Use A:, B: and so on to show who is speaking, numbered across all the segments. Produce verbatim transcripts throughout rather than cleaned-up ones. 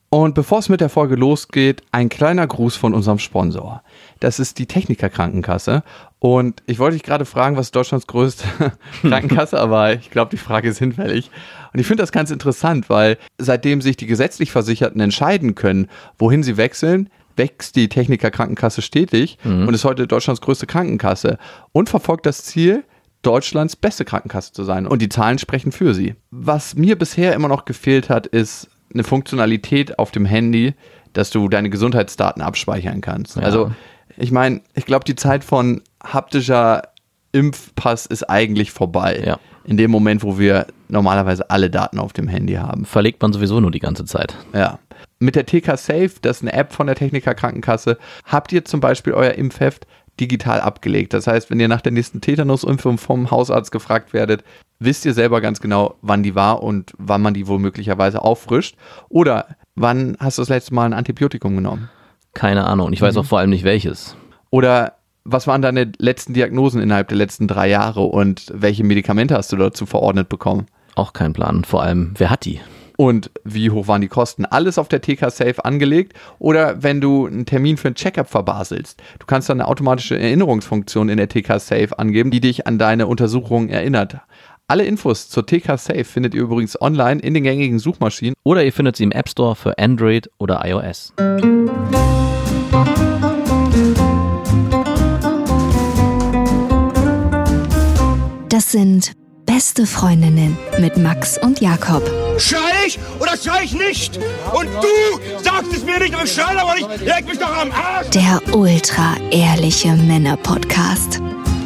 A: Und bevor es mit der Folge losgeht, ein kleiner Gruß von unserem Sponsor. Das ist die Techniker Krankenkasse. Und ich wollte dich gerade fragen, was ist Deutschlands größte Krankenkasse, aber ich glaube, die Frage ist hinfällig. Und ich finde das ganz interessant, weil seitdem sich die gesetzlich Versicherten entscheiden können, wohin sie wechseln, wächst die Techniker Krankenkasse stetig mhm. und ist heute Deutschlands größte Krankenkasse und verfolgt das Ziel, Deutschlands beste Krankenkasse zu sein. Und die Zahlen sprechen für sie. Was mir bisher immer noch gefehlt hat, ist eine Funktionalität auf dem Handy, dass du deine Gesundheitsdaten abspeichern kannst. Ja. Also ich meine, ich glaube, die Zeit von haptischer Impfpass ist eigentlich vorbei. Ja. In dem Moment, wo wir normalerweise alle Daten auf dem Handy haben.
B: Verlegt man sowieso nur die ganze Zeit.
A: Ja. Mit der T K Safe, das ist eine App von der Techniker Krankenkasse, habt ihr zum Beispiel euer Impfheft digital abgelegt. Das heißt, wenn ihr nach der nächsten Tetanusimpfung vom Hausarzt gefragt werdet, wisst ihr selber ganz genau, wann die war und wann man die wohl möglicherweise auffrischt. Oder wann hast du das letzte Mal ein Antibiotikum genommen?
B: Keine Ahnung. Ich weiß mhm. auch vor allem nicht welches.
A: Oder was waren deine letzten Diagnosen innerhalb der letzten drei Jahre und welche Medikamente hast du dazu verordnet bekommen?
B: Auch kein Plan. Vor allem, wer hat die?
A: Und wie hoch waren die Kosten? Alles auf der T K Safe angelegt oder wenn du einen Termin für ein Check-up verbaselst. Du kannst dann eine automatische Erinnerungsfunktion in der T K Safe angeben, die dich an deine Untersuchungen erinnert. Alle Infos zur T K Safe findet ihr übrigens online in den gängigen Suchmaschinen.
B: Oder ihr findet sie im App Store für Android oder iOS.
C: Das sind Beste Freundinnen mit Max und Jakob.
D: Schrei ich oder schrei ich nicht? Und du sagst es mir nicht, aber ich schrei aber nicht. Leg mich doch am Arsch.
C: Der ultra-ehrliche Männer-Podcast.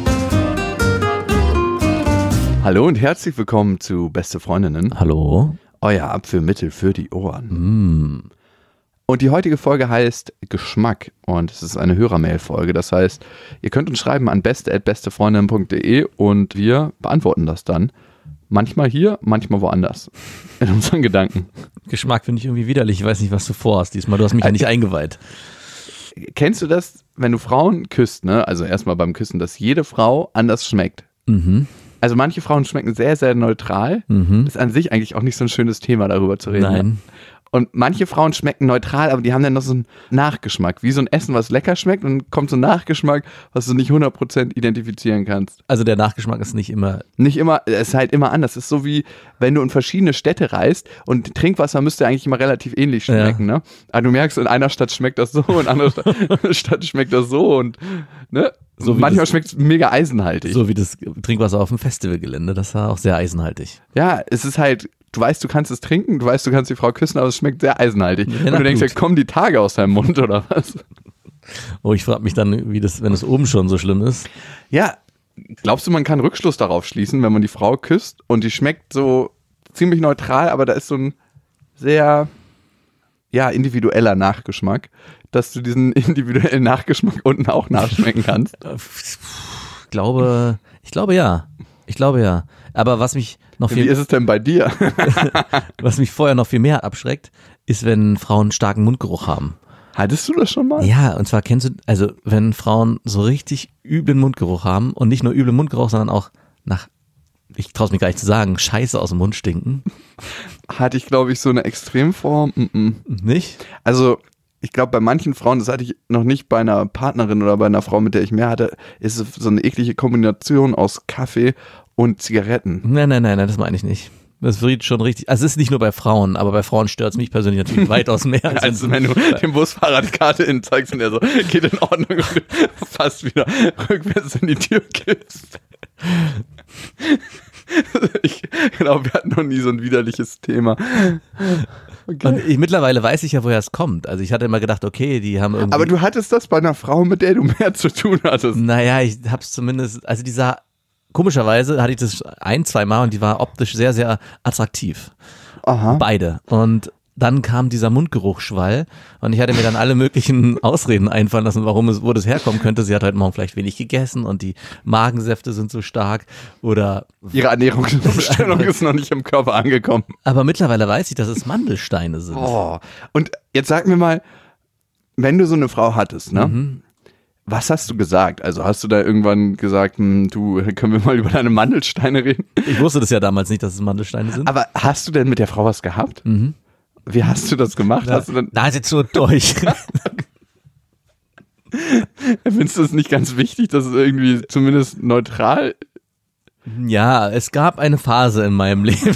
A: Hallo und herzlich willkommen zu Beste Freundinnen.
B: Hallo.
A: Euer Abführmittel für die Ohren.
B: Mm.
A: Und die heutige Folge heißt Geschmack und es ist eine Hörermail-Folge. Das heißt, ihr könnt uns schreiben an beste at bestefreundinnen punkt de und wir beantworten das dann. Manchmal hier, manchmal woanders. In unseren Gedanken.
B: Geschmack finde ich irgendwie widerlich. Ich weiß nicht, was du vorhast diesmal. Du hast mich ja nicht eingeweiht.
A: Kennst du das, wenn du Frauen küsst, ne? Also erstmal beim Küssen, dass jede Frau anders schmeckt?
B: Mhm.
A: Also manche Frauen schmecken sehr, sehr neutral. Mhm. Das ist an sich eigentlich auch nicht so ein schönes Thema, darüber zu reden.
B: Nein.
A: Ne? Und manche Frauen schmecken neutral, aber die haben dann noch so einen Nachgeschmack. Wie so ein Essen, was lecker schmeckt und kommt so ein Nachgeschmack, was du nicht hundert Prozent identifizieren kannst.
B: Also der Nachgeschmack ist nicht immer...
A: Nicht immer, es ist halt immer anders. Es ist so wie, wenn du in verschiedene Städte reist und Trinkwasser müsste eigentlich immer relativ ähnlich schmecken. Ja. Ne? Aber du merkst, in einer Stadt schmeckt das so, in einer Stadt schmeckt das so und ne? So manchmal schmeckt es mega eisenhaltig.
B: So wie das Trinkwasser auf dem Festivalgelände, das war auch sehr eisenhaltig.
A: Ja, es ist halt... Du weißt, du kannst es trinken, du weißt, du kannst die Frau küssen, aber es schmeckt sehr eisenhaltig. Ja, und du denkst, ja, kommen die Tage aus deinem Mund oder was?
B: Oh, ich frage mich dann, wie das, wenn es oben schon so schlimm ist.
A: Ja, glaubst du, man kann Rückschluss darauf schließen, wenn man die Frau küsst und die schmeckt so ziemlich neutral, aber da ist so ein sehr, ja, individueller Nachgeschmack, dass du diesen individuellen Nachgeschmack unten auch nachschmecken kannst?
B: Ich glaube, ich glaube ja. Ich glaube ja. Aber was mich noch viel...
A: Wie ist es denn bei dir?
B: Was mich vorher noch viel mehr abschreckt, ist, wenn Frauen starken Mundgeruch haben.
A: Hattest du das schon mal?
B: Ja, und zwar kennst du, also wenn Frauen so richtig üblen Mundgeruch haben und nicht nur üblen Mundgeruch, sondern auch nach, ich traue es mir gar nicht zu sagen, Scheiße aus dem Mund stinken.
A: Hatte ich, glaube ich, so eine Extremform. Mm-mm.
B: Nicht?
A: Also... Ich glaube, bei manchen Frauen, das hatte ich noch nicht bei einer Partnerin oder bei einer Frau, mit der ich mehr hatte, ist es so eine eklige Kombination aus Kaffee und Zigaretten.
B: Nein, nein, nein, nein, das meine ich nicht. Das wird schon richtig, also es ist nicht nur bei Frauen, aber bei Frauen stört es mich persönlich natürlich weitaus mehr.
A: Als also wenn du dem Busfahrer die Karte in zeigst und er so, geht in Ordnung und du fast wieder rückwärts in die Tür gibst. Ich glaube, wir hatten noch nie so ein widerliches Thema.
B: Okay. Und ich, mittlerweile weiß ich ja, woher es kommt. Also ich hatte immer gedacht, okay, die haben irgendwie...
A: Aber du hattest das bei einer Frau, mit der du mehr zu tun hattest.
B: Naja, ich hab's zumindest... Also die sah... Komischerweise hatte ich das ein, zwei Mal und die war optisch sehr, sehr attraktiv.
A: Aha.
B: Beide. Und dann kam dieser Mundgeruchsschwall und ich hatte mir dann alle möglichen Ausreden einfallen lassen, warum es, wo das herkommen könnte. Sie hat heute Morgen vielleicht wenig gegessen und die Magensäfte sind so stark oder...
A: Ihre Ernährungsumstellung ist noch nicht im Körper angekommen.
B: Aber mittlerweile weiß ich, dass es Mandelsteine sind.
A: Oh. Und jetzt sag mir mal, wenn du so eine Frau hattest, ne?
B: Mhm.
A: Was hast du gesagt? Also hast du da irgendwann gesagt, hm, du, können wir mal über deine Mandelsteine reden?
B: Ich wusste das ja damals nicht, dass es Mandelsteine sind.
A: Aber hast du denn mit der Frau was gehabt?
B: Mhm.
A: wie hast du das gemacht?
B: Na,
A: hast du dann,
B: da ist jetzt nur durch.
A: findest du es nicht ganz wichtig, dass es irgendwie zumindest neutral?
B: Ja, es gab eine Phase in meinem Leben.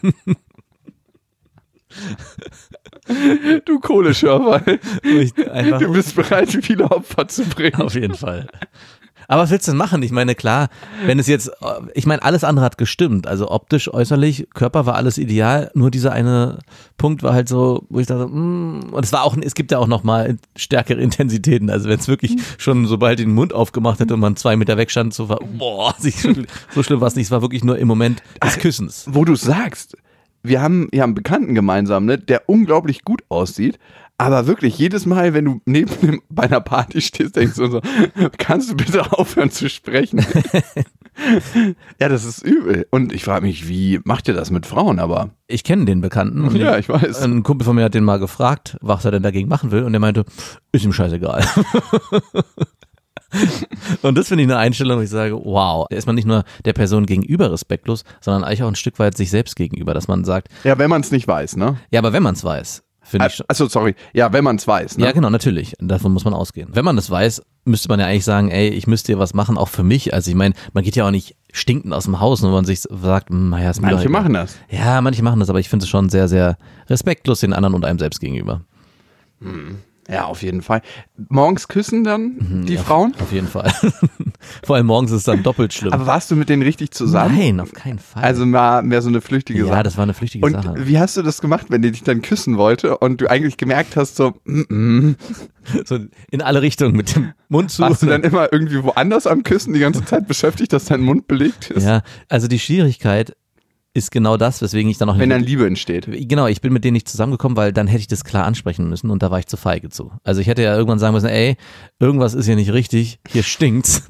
A: Du Kohleschörfer,
B: wo ich einfach
A: du bist bereit, viele Opfer zu bringen.
B: auf jeden Fall. Aber was willst du denn machen? Ich meine, klar, wenn es jetzt, ich meine, alles andere hat gestimmt. Also optisch, äußerlich, Körper war alles ideal. Nur dieser eine Punkt war halt so, wo ich dachte, mm, und es war auch, es gibt ja auch nochmal stärkere Intensitäten. Also wenn es wirklich schon, sobald den Mund aufgemacht hätte und man zwei Meter weg stand, so war, boah, so schlimm war es nicht. Es war wirklich nur im Moment des Küssens.
A: Wo du sagst, wir haben ja einen Bekannten gemeinsam, ne, der unglaublich gut aussieht. Aber wirklich, jedes Mal, wenn du neben ihm bei einer Party stehst, denkst du so, kannst du bitte aufhören zu sprechen? Ja, das ist übel. Und ich frage mich, wie macht ihr das mit Frauen? Aber
B: ich kenne den Bekannten. Und
A: ja,
B: den,
A: ich weiß.
B: Ein Kumpel von mir hat den mal gefragt, was er denn dagegen machen will. Und der meinte, ist ihm scheißegal. Und das finde ich eine Einstellung, wo ich sage, wow, da ist man nicht nur der Person gegenüber respektlos, sondern eigentlich auch ein Stück weit sich selbst gegenüber, dass man sagt,
A: ja, wenn man es nicht weiß, ne?
B: ja, aber wenn man es weiß, finde ich schon.
A: Achso, sorry. Ja, wenn man es weiß, ne?
B: Ja, genau, natürlich. Davon muss man ausgehen. Wenn man das weiß, müsste man ja eigentlich sagen, ey, ich müsste dir was machen, auch für mich. Also ich meine, man geht ja auch nicht stinkend aus dem Haus, nur wenn man sich sagt, naja, ist mir
A: Manche
B: doch egal.
A: machen das.
B: Ja, manche machen das, aber ich finde es schon sehr, sehr respektlos den anderen und einem selbst gegenüber.
A: Ja, auf jeden Fall. Morgens küssen dann die
B: ja,
A: Frauen?
B: Auf jeden Fall. Vor allem morgens ist es dann doppelt schlimm.
A: Aber warst du mit denen richtig zusammen?
B: Nein, auf keinen Fall.
A: Also mal mehr so eine flüchtige Sache.
B: ja, das war eine flüchtige
A: Und
B: Sache.
A: wie hast du das gemacht, wenn die dich dann küssen wollte und du eigentlich gemerkt hast, so, mm -mm.
B: So in alle Richtungen mit dem Mund zu.
A: Warst du dann immer irgendwie woanders am Küssen die ganze Zeit beschäftigt, dass dein Mund belegt ist?
B: Ja, also die Schwierigkeit ist genau das, weswegen ich dann auch
A: Wenn
B: nicht
A: dann Liebe entsteht.
B: Genau, ich bin mit denen nicht zusammengekommen, weil dann hätte ich das klar ansprechen müssen und da war ich zu feige zu. Also ich hätte ja irgendwann sagen müssen, ey, irgendwas ist hier nicht richtig, hier stinkt's.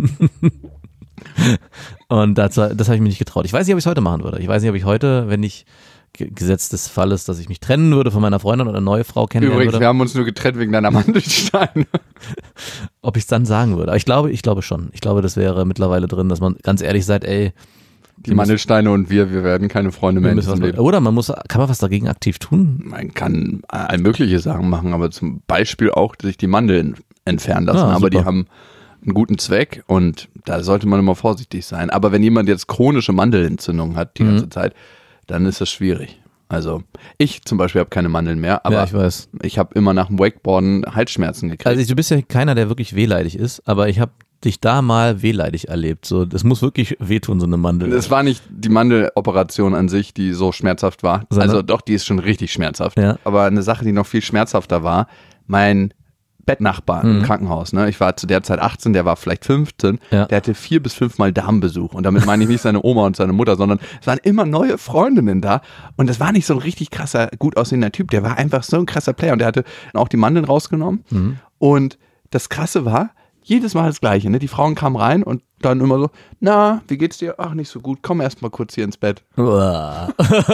B: Und das, das habe ich mir nicht getraut. Ich weiß nicht, ob ich es heute machen würde. Ich weiß nicht, ob ich heute, wenn ich Gesetz des Falles, dass ich mich trennen würde von meiner Freundin oder eine neue Frau kennenlernen
A: Übrigens,
B: würde.
A: wir haben uns nur getrennt wegen deiner Mandelsteine.
B: Ob ich es dann sagen würde. Aber ich glaube, ich glaube schon. Ich glaube, das wäre mittlerweile drin, dass man ganz ehrlich sagt, ey,
A: Die Mandelsteine und wir, wir werden keine Freunde mehr in diesem Leben.
B: Oder man muss, kann man was dagegen aktiv tun?
A: Man kann all mögliche Sachen machen, aber zum Beispiel auch sich die Mandeln entfernen lassen.
B: Ah,
A: aber
B: super.
A: die haben einen guten Zweck und da sollte man immer vorsichtig sein. Aber wenn jemand jetzt chronische Mandelentzündung hat die
B: Mhm.
A: ganze Zeit, dann ist das schwierig. Also ich zum Beispiel habe keine Mandeln mehr, aber
B: Ja, ich weiß.
A: ich habe immer nach dem Wakeboarden Halsschmerzen gekriegt.
B: Also ich, du bist ja keiner, der wirklich wehleidig ist, aber ich habe dich da mal wehleidig erlebt. So, das muss wirklich wehtun, so eine Mandel.
A: Es war nicht die Mandeloperation an sich, die so schmerzhaft war.
B: Sondern?
A: Also doch, die ist schon richtig schmerzhaft.
B: Ja.
A: Aber eine Sache, die noch viel schmerzhafter war, mein Bettnachbar
B: Mhm.
A: im Krankenhaus. Ne? Ich war zu der Zeit achtzehn, der war vielleicht fünfzehn.
B: Ja.
A: Der hatte vier bis fünfmal Darmbesuch. Und damit meine ich nicht seine Oma und seine Mutter, sondern es waren immer neue Freundinnen da. Und das war nicht so ein richtig krasser, gut aussehender Typ. Der war einfach so ein krasser Player. Und der hatte auch die Mandeln rausgenommen.
B: Mhm.
A: Und das Krasse war, jedes Mal das Gleiche. Ne? Die Frauen kamen rein und dann immer so, na, wie geht's dir? Ach, nicht so gut. Komm erst mal kurz hier ins Bett.
B: Uah.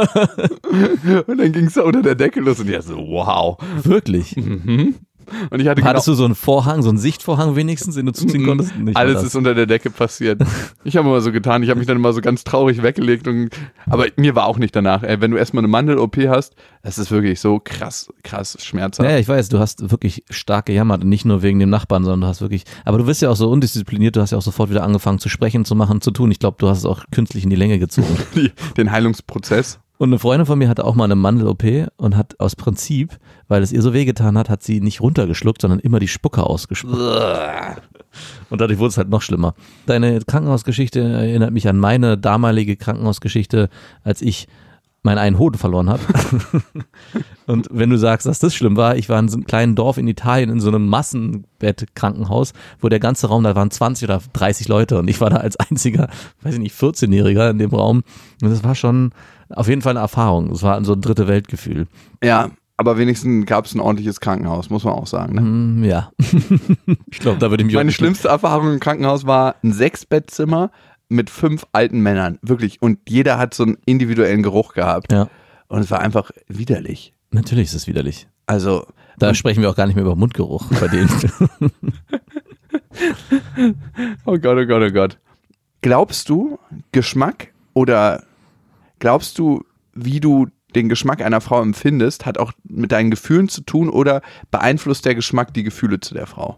A: Und dann ging es da unter der Decke los und ich dachte so, wow.
B: Wirklich?
A: Und ich hatte
B: Hattest
A: genau,
B: du so einen Vorhang, so einen Sichtvorhang wenigstens, den du zuziehen konntest? Nicht mal
A: alles
B: das.
A: ist unter der Decke passiert. Ich habe immer so getan, ich habe mich dann immer so ganz traurig weggelegt. Und, aber mir war auch nicht danach. Ey, wenn du erstmal eine Mandel-O P hast, das ist wirklich so krass, krass schmerzhaft.
B: Ja, ja, ich weiß, du hast wirklich stark gejammert, und nicht nur wegen dem Nachbarn, sondern du hast wirklich, aber du bist ja auch so undiszipliniert, du hast ja auch sofort wieder angefangen zu sprechen, zu machen, zu tun. Ich glaube, du hast es auch künstlich in die Länge gezogen.
A: Die, den Heilungsprozess.
B: Und eine Freundin von mir hatte auch mal eine Mandel-O P und hat aus Prinzip, weil es ihr so wehgetan hat, hat sie nicht runtergeschluckt, sondern immer die Spucke ausgespuckt. Und dadurch wurde es halt noch schlimmer. Deine Krankenhausgeschichte erinnert mich an meine damalige Krankenhausgeschichte, als ich meinen einen Hoden verloren habe. Und wenn du sagst, dass das schlimm war, ich war in so einem kleinen Dorf in Italien in so einem Massenbettkrankenhaus, wo der ganze Raum, da waren zwanzig oder dreißig Leute und ich war da als einziger, weiß ich nicht, vierzehnjähriger in dem Raum. Und das war schon auf jeden Fall eine Erfahrung. Es war so ein dritte Weltgefühl.
A: Ja, aber wenigstens gab es ein ordentliches Krankenhaus, muss man auch sagen. Ne?
B: Mm, ja. Ich glaube, da würde ich mich
A: Meine
B: auch
A: schlimmste Erfahrung im Krankenhaus war ein Sechsbettzimmer mit fünf alten Männern. Wirklich. Und jeder hat so einen individuellen Geruch gehabt.
B: Ja,
A: Und es war einfach widerlich.
B: natürlich ist es widerlich.
A: Also,
B: Da sprechen wir auch gar nicht mehr über Mundgeruch bei denen.
A: oh Gott, oh Gott, oh Gott. Glaubst du, Geschmack oder glaubst du, wie du den Geschmack einer Frau empfindest, hat auch mit deinen Gefühlen zu tun oder beeinflusst der Geschmack die Gefühle zu der Frau?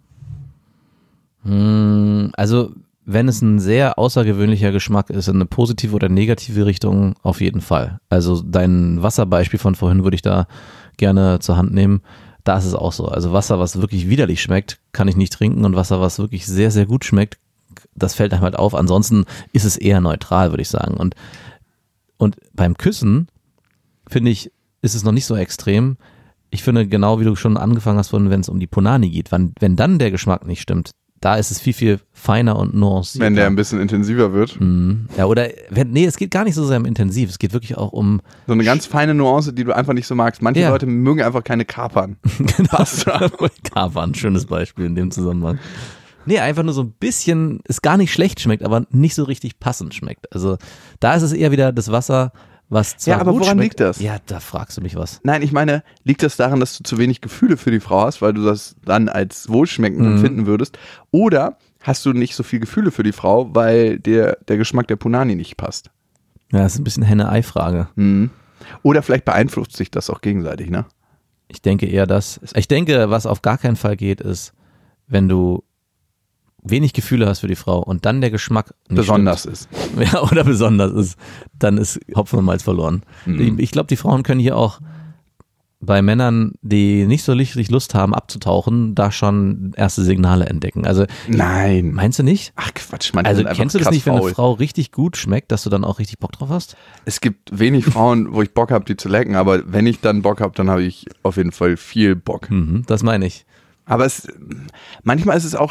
B: Also wenn es ein sehr außergewöhnlicher Geschmack ist, in eine positive oder negative Richtung, auf jeden Fall. Also dein Wasserbeispiel von vorhin würde ich da gerne zur Hand nehmen. Da ist es auch so. Also Wasser, was wirklich widerlich schmeckt, kann ich nicht trinken, und Wasser, was wirklich sehr, sehr gut schmeckt, das fällt einem halt auf. Ansonsten ist es eher neutral, würde ich sagen. Und, und beim Küssen, finde ich, ist es noch nicht so extrem. Ich finde, genau wie du schon angefangen hast, wenn es um die Punani geht, wenn, wenn dann der Geschmack nicht stimmt, da ist es viel, viel feiner und nuancierter.
A: Wenn der ein bisschen intensiver wird.
B: Mhm. Ja, oder, wenn, nee, es geht gar nicht so sehr um intensiv, es geht wirklich auch um...
A: So eine ganz feine Nuance, die du einfach nicht so magst. Manche
B: ja.
A: Leute mögen einfach keine Kapern.
B: Genau, Kapern, schönes Beispiel in dem Zusammenhang. Nee, einfach nur so ein bisschen, es gar nicht schlecht schmeckt, aber nicht so richtig passend schmeckt. Also da ist es eher wieder das Wasser, was zwar
A: Ja, aber
B: gut
A: woran
B: schmeckt.
A: liegt das?
B: Ja, da fragst du mich was.
A: Nein, ich meine, liegt das daran, dass du zu wenig Gefühle für die Frau hast, weil du das dann als wohlschmeckend
B: Mhm.
A: empfinden würdest? Oder hast du nicht so viel Gefühle für die Frau, weil dir der Geschmack der Punani nicht passt?
B: Ja, das ist ein bisschen Henne-Ei-Frage.
A: Mhm. Oder vielleicht beeinflusst sich das auch gegenseitig, ne?
B: Ich denke eher das. Ich denke, was auf gar keinen Fall geht, ist, wenn du wenig Gefühle hast für die Frau und dann der Geschmack nicht
A: Besonders
B: stimmt.
A: ist.
B: Ja, oder besonders ist, dann ist Hopfen und Malz verloren.
A: Mhm.
B: Ich glaube, die Frauen können hier auch bei Männern, die nicht so richtig Lust haben abzutauchen, da schon erste Signale entdecken. Also
A: Nein.
B: meinst du nicht?
A: Ach Quatsch, man.
B: Also
A: sind einfach
B: kennst du das
A: krass
B: nicht, wenn eine
A: faul.
B: Frau richtig gut schmeckt, dass du dann auch richtig Bock drauf hast?
A: Es gibt wenig Frauen, wo ich Bock habe, die zu lecken, aber wenn ich dann Bock habe, dann habe ich auf jeden Fall viel Bock.
B: Mhm, das meine ich.
A: Aber es, manchmal ist es auch,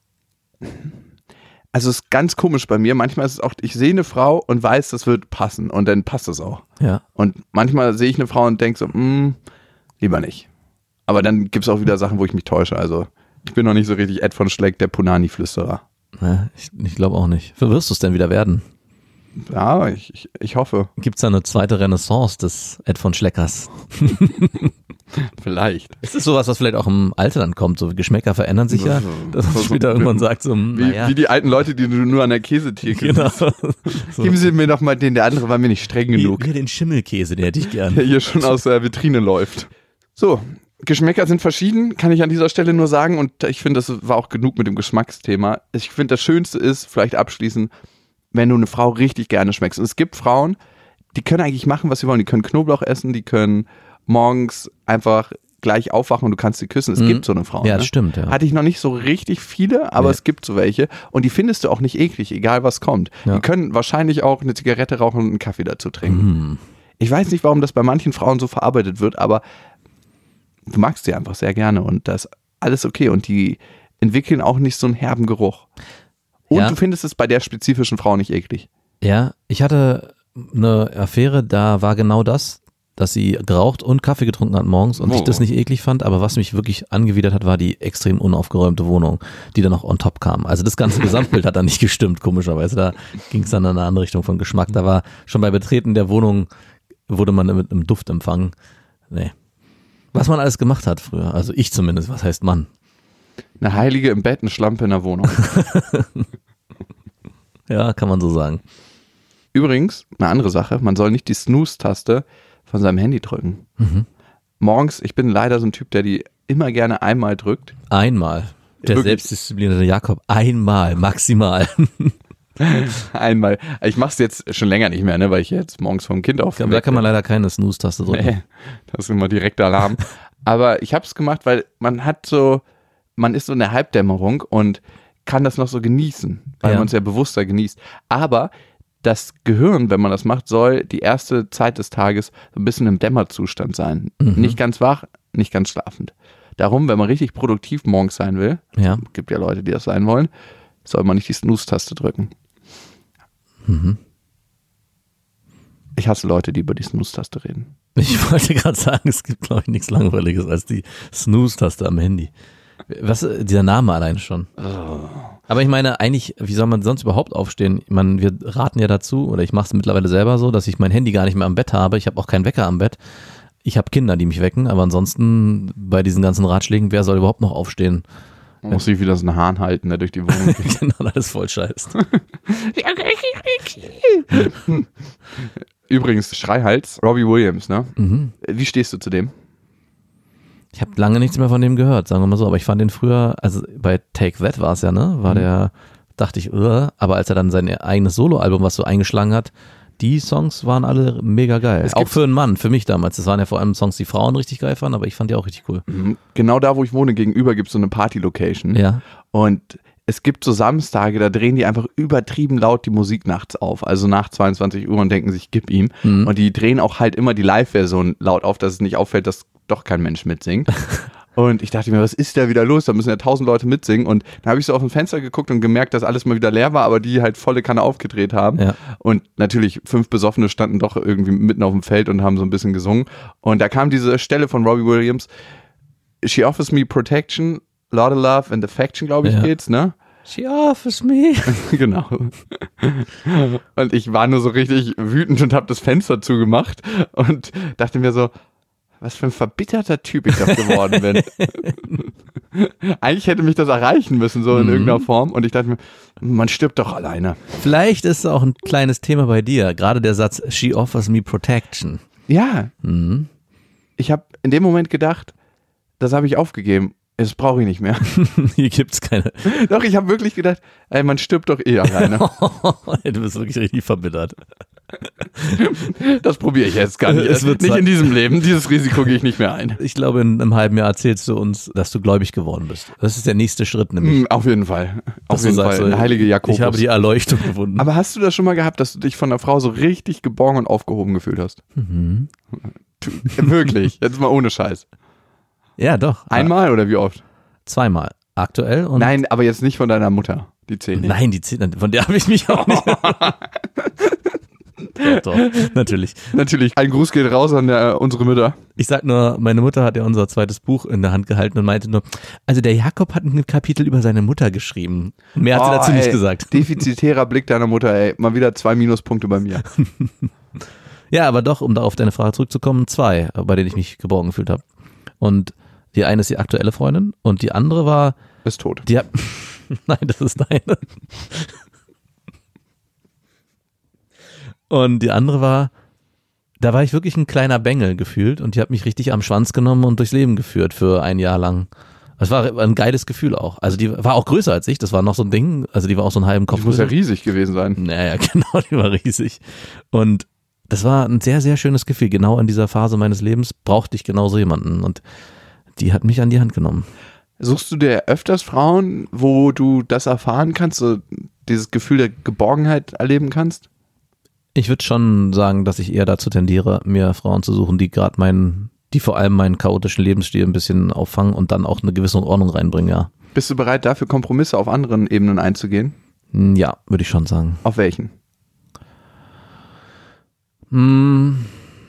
A: also es ist ganz komisch bei mir, manchmal ist es auch, ich sehe eine Frau und weiß, das wird passen und dann passt es auch.
B: Ja.
A: Und manchmal sehe ich eine Frau und denke so, mh, lieber nicht. Aber dann gibt es auch wieder Sachen, wo ich mich täusche. Also ich bin noch nicht so richtig Ed von Schleck, der Punani-Flüsterer.
B: Ja, ich ich glaube auch nicht. Wie wirst du es denn wieder werden?
A: Ja, ich, ich, ich hoffe.
B: Gibt es da eine zweite Renaissance des Ed von Schleckers?
A: Vielleicht.
B: Ist das sowas, was vielleicht auch im Alter dann kommt? So Geschmäcker verändern sich ja, dass man später irgendwann sagt, so,
A: Wie,
B: naja.
A: wie die alten Leute, die du nur an der Käsetheke
B: Genau.
A: siehst.
B: So.
A: Geben Sie mir doch mal den, der andere war mir nicht streng genug.
B: Hier, hier den Schimmelkäse, den hätte ich gern.
A: Der hier schon aus der Vitrine läuft. So, Geschmäcker sind verschieden, kann ich an dieser Stelle nur sagen, und ich finde, das war auch genug mit dem Geschmacksthema. Ich finde, das Schönste ist, vielleicht abschließend, wenn du eine Frau richtig gerne schmeckst. Und es gibt Frauen, die können eigentlich machen, was sie wollen. Die können Knoblauch essen, die können morgens einfach gleich aufwachen und du kannst sie küssen. Es
B: Mhm.
A: gibt so eine Frau.
B: Ja,
A: ne?
B: das stimmt, ja.
A: Hatte ich noch nicht so richtig viele, aber
B: Nee.
A: es gibt so welche. Und die findest du auch nicht eklig, egal was kommt.
B: Ja.
A: Die können wahrscheinlich auch eine Zigarette rauchen und einen Kaffee dazu trinken.
B: Mhm.
A: Ich weiß nicht, warum das bei manchen Frauen so verarbeitet wird, aber du magst sie einfach sehr gerne und das ist alles okay. Und die entwickeln auch nicht so einen herben Geruch. Und
B: Ja.
A: du findest es bei der spezifischen Frau nicht eklig.
B: Ja, ich hatte eine Affäre, da war genau das, dass sie geraucht und Kaffee getrunken hat morgens und
A: Oh.
B: ich das nicht eklig fand, aber was mich wirklich angewidert hat, war die extrem unaufgeräumte Wohnung, die dann noch on top kam. Also das ganze Gesamtbild hat dann nicht gestimmt, komischerweise. Da ging es dann in eine andere Richtung von Geschmack. Da war schon bei Betreten der Wohnung, wurde man mit einem Duft empfangen. Nee. Was man alles gemacht hat früher, also ich zumindest, was heißt Mann?
A: Eine Heilige im Bett, eine Schlampe in der Wohnung.
B: Ja, kann man so sagen.
A: Übrigens, eine andere Sache, man soll nicht die Snooze-Taste von seinem Handy drücken.
B: Mhm.
A: Morgens, ich bin leider so ein Typ, der die immer gerne einmal drückt.
B: Einmal. Der
A: Wirklich?
B: selbstdisziplinierte Jakob, einmal, maximal.
A: Einmal. Ich mache es jetzt schon länger nicht mehr, ne, weil ich jetzt morgens vom Kind auf.
B: Aber da kann man leider keine Snooze-Taste drücken.
A: Nee, das ist immer direkter Alarm. Aber ich habe es gemacht, weil man hat so, man ist so in der Halbdämmerung und kann das noch so genießen, weil
B: Ja.
A: man es ja bewusster genießt. Aber das Gehirn, wenn man das macht, soll die erste Zeit des Tages so ein bisschen im Dämmerzustand sein.
B: Mhm.
A: Nicht ganz wach, nicht ganz schlafend. Darum, wenn man richtig produktiv morgens sein will,
B: Ja.
A: gibt ja Leute, die das sein wollen, soll man nicht die Snooze-Taste drücken.
B: Mhm.
A: Ich hasse Leute, die über die Snooze-Taste reden.
B: Ich wollte gerade sagen, es gibt, glaube ich, nichts Langweiliges als die Snooze-Taste am Handy. Was, dieser Name allein schon. Aber ich meine, eigentlich, wie soll man sonst überhaupt aufstehen? Ich meine, wir raten ja dazu, oder ich mache es mittlerweile selber so, dass ich mein Handy gar nicht mehr am Bett habe. Ich habe auch keinen Wecker am Bett. Ich habe Kinder, die mich wecken, aber ansonsten bei diesen ganzen Ratschlägen, wer soll überhaupt noch aufstehen?
A: Man muss sich wieder so einen Hahn halten, der durch die Wohnung geht.
B: Genau, alles voll scheißt.
A: Übrigens, Schreihals, Robbie Williams, ne?
B: Mhm.
A: Wie stehst du zu dem?
B: Ich habe lange nichts mehr von dem gehört, sagen wir mal so, aber ich fand den früher, also bei Take That war es ja, ne? War mhm. der, dachte ich, uh, aber als er dann sein eigenes Soloalbum, was so eingeschlagen hat, die Songs waren alle mega geil. Auch für einen Mann, für mich damals. Das waren ja vor allem Songs, die Frauen richtig geil fanden, aber ich fand die auch richtig cool.
A: Genau da, wo ich wohne, gegenüber gibt es so eine Party-Location.
B: Ja.
A: Und es gibt so Samstage, da drehen die einfach übertrieben laut die Musik nachts auf. Also nach zweiundzwanzig Uhr und denken sich, gib ihm. Mhm. Und die drehen auch halt immer die Live-Version laut auf, dass es nicht auffällt, dass doch kein Mensch mitsingt. Und ich dachte mir, was ist da wieder los? Da müssen ja tausend Leute mitsingen. Und dann habe ich so auf ein Fenster geguckt und gemerkt, dass alles mal wieder leer war, aber die halt volle Kanne aufgedreht haben. Ja. Und natürlich, fünf Besoffene standen doch irgendwie mitten auf dem Feld und haben so ein bisschen gesungen. Und da kam diese Stelle von Robbie Williams, She offers me protection, lot of love and affection, glaube ich, ja. geht's, ne?
B: She offers me.
A: Genau. Und ich war nur so richtig wütend und habe das Fenster zugemacht und dachte mir so, was für ein verbitterter Typ ich doch geworden bin. Eigentlich hätte mich das erreichen müssen, so in mhm. irgendeiner Form. Und ich dachte mir, man stirbt doch alleine.
B: Vielleicht ist es auch ein kleines Thema bei dir. Gerade der Satz, she offers me protection.
A: Ja.
B: Mhm.
A: Ich habe in dem Moment gedacht, das habe ich aufgegeben. Das brauche ich nicht mehr.
B: Hier gibt's keine.
A: Doch, ich habe wirklich gedacht, ey, man stirbt doch eh alleine.
B: Du bist wirklich richtig verbittert.
A: Das probiere ich jetzt gar nicht. Es wird nicht Zeit. In diesem Leben. Dieses Risiko gehe ich nicht mehr ein.
B: Ich glaube, in einem halben Jahr erzählst du uns, dass du gläubig geworden bist. Das ist der nächste Schritt nämlich.
A: Auf jeden Fall. Auf
B: dass
A: jeden
B: sagst,
A: Fall. Eine heilige Jakobus.
B: Ich habe die Erleuchtung gefunden.
A: Aber hast du das schon mal gehabt, dass du dich von einer Frau so richtig geborgen und aufgehoben gefühlt hast?
B: Mhm.
A: Wirklich. Jetzt mal ohne Scheiß.
B: Ja, doch.
A: Einmal oder wie oft?
B: Zweimal. Aktuell. Und
A: Nein, aber jetzt nicht von deiner Mutter. Die zählt nicht.
B: Nein, die zählt, von der habe ich mich auch nicht. Doch, doch, natürlich.
A: Natürlich. Ein Gruß geht raus an der, unsere Mütter.
B: Ich sag nur, meine Mutter hat ja unser zweites Buch in der Hand gehalten und meinte nur, also der Jakob hat ein Kapitel über seine Mutter geschrieben. Mehr hat oh, sie dazu ey, nicht gesagt.
A: Defizitärer Blick deiner Mutter, ey. Mal wieder zwei Minuspunkte bei mir.
B: Ja, aber doch, um da auf deine Frage zurückzukommen, zwei, bei denen ich mich geborgen gefühlt habe. Und die eine ist die aktuelle Freundin und die andere war...
A: Ist tot.
B: Die hat, nein, das ist deine. Und die andere war, da war ich wirklich ein kleiner Bengel gefühlt und die hat mich richtig am Schwanz genommen und durchs Leben geführt für ein Jahr lang. Das war ein geiles Gefühl auch. Also die war auch größer als ich, das war noch so ein Ding, also die war auch so einen halben Kopf.
A: Die muss ja riesig gewesen sein.
B: Naja, genau, die war riesig. Und das war ein sehr, sehr schönes Gefühl. Genau in dieser Phase meines Lebens brauchte ich genau so jemanden und die hat mich an die Hand genommen.
A: Suchst du dir öfters Frauen, wo du das erfahren kannst, so dieses Gefühl der Geborgenheit erleben kannst?
B: Ich würde schon sagen, dass ich eher dazu tendiere, mir Frauen zu suchen, die gerade meinen, die vor allem meinen chaotischen Lebensstil ein bisschen auffangen und dann auch eine gewisse Ordnung reinbringen, ja.
A: Bist du bereit, dafür Kompromisse auf anderen Ebenen einzugehen?
B: Ja, würde ich schon sagen.
A: Auf welchen?
B: Hm.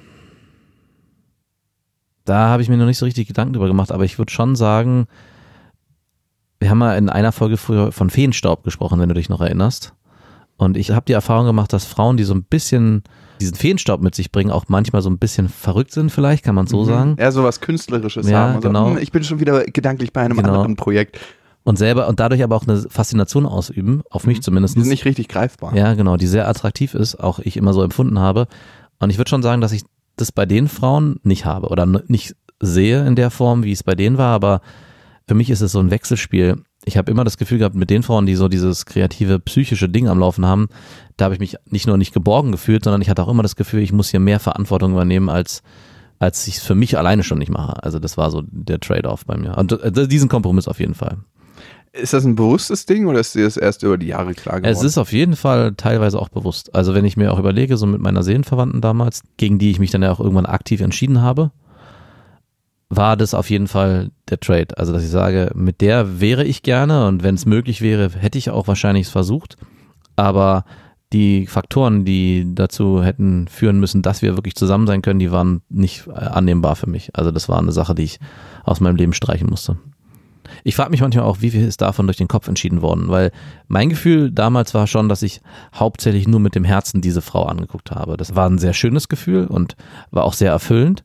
B: Da habe ich mir noch nicht so richtig Gedanken drüber gemacht, aber ich würde schon sagen, wir haben mal in einer Folge früher von Feenstaub gesprochen, wenn du dich noch erinnerst. Und ich habe die Erfahrung gemacht, dass Frauen, die so ein bisschen diesen Feenstaub mit sich bringen, auch manchmal so ein bisschen verrückt sind vielleicht, kann man so mhm. sagen.
A: Eher so was Künstlerisches
B: ja,
A: haben. Also,
B: genau.
A: Ich bin schon wieder gedanklich bei einem genau. anderen Projekt.
B: Und selber und dadurch aber auch eine Faszination ausüben, auf mich zumindest.
A: Die sind nicht richtig greifbar.
B: Ja, genau, die sehr attraktiv ist, auch ich immer so empfunden habe. Und ich würde schon sagen, dass ich das bei den Frauen nicht habe oder nicht sehe in der Form, wie es bei denen war, aber für mich ist es so ein Wechselspiel. Ich habe immer das Gefühl gehabt, mit den Frauen, die so dieses kreative, psychische Ding am Laufen haben, da habe ich mich nicht nur nicht geborgen gefühlt, sondern ich hatte auch immer das Gefühl, ich muss hier mehr Verantwortung übernehmen, als, als ich es für mich alleine schon nicht mache. Also das war so der Trade-off bei mir. Und diesen Kompromiss auf jeden Fall.
A: Ist das ein bewusstes Ding oder ist dir das erst über die Jahre klar geworden?
B: Es ist auf jeden Fall teilweise auch bewusst. Also wenn ich mir auch überlege, so mit meiner Seelenverwandten damals, gegen die ich mich dann ja auch irgendwann aktiv entschieden habe, war das auf jeden Fall der Trade. Also dass ich sage, mit der wäre ich gerne und wenn es möglich wäre, hätte ich auch wahrscheinlich es versucht. Aber die Faktoren, die dazu hätten führen müssen, dass wir wirklich zusammen sein können, die waren nicht annehmbar für mich. Also das war eine Sache, die ich aus meinem Leben streichen musste. Ich frage mich manchmal auch, wie viel ist davon durch den Kopf entschieden worden, weil mein Gefühl damals war schon, dass ich hauptsächlich nur mit dem Herzen diese Frau angeguckt habe. Das war ein sehr schönes Gefühl und war auch sehr erfüllend,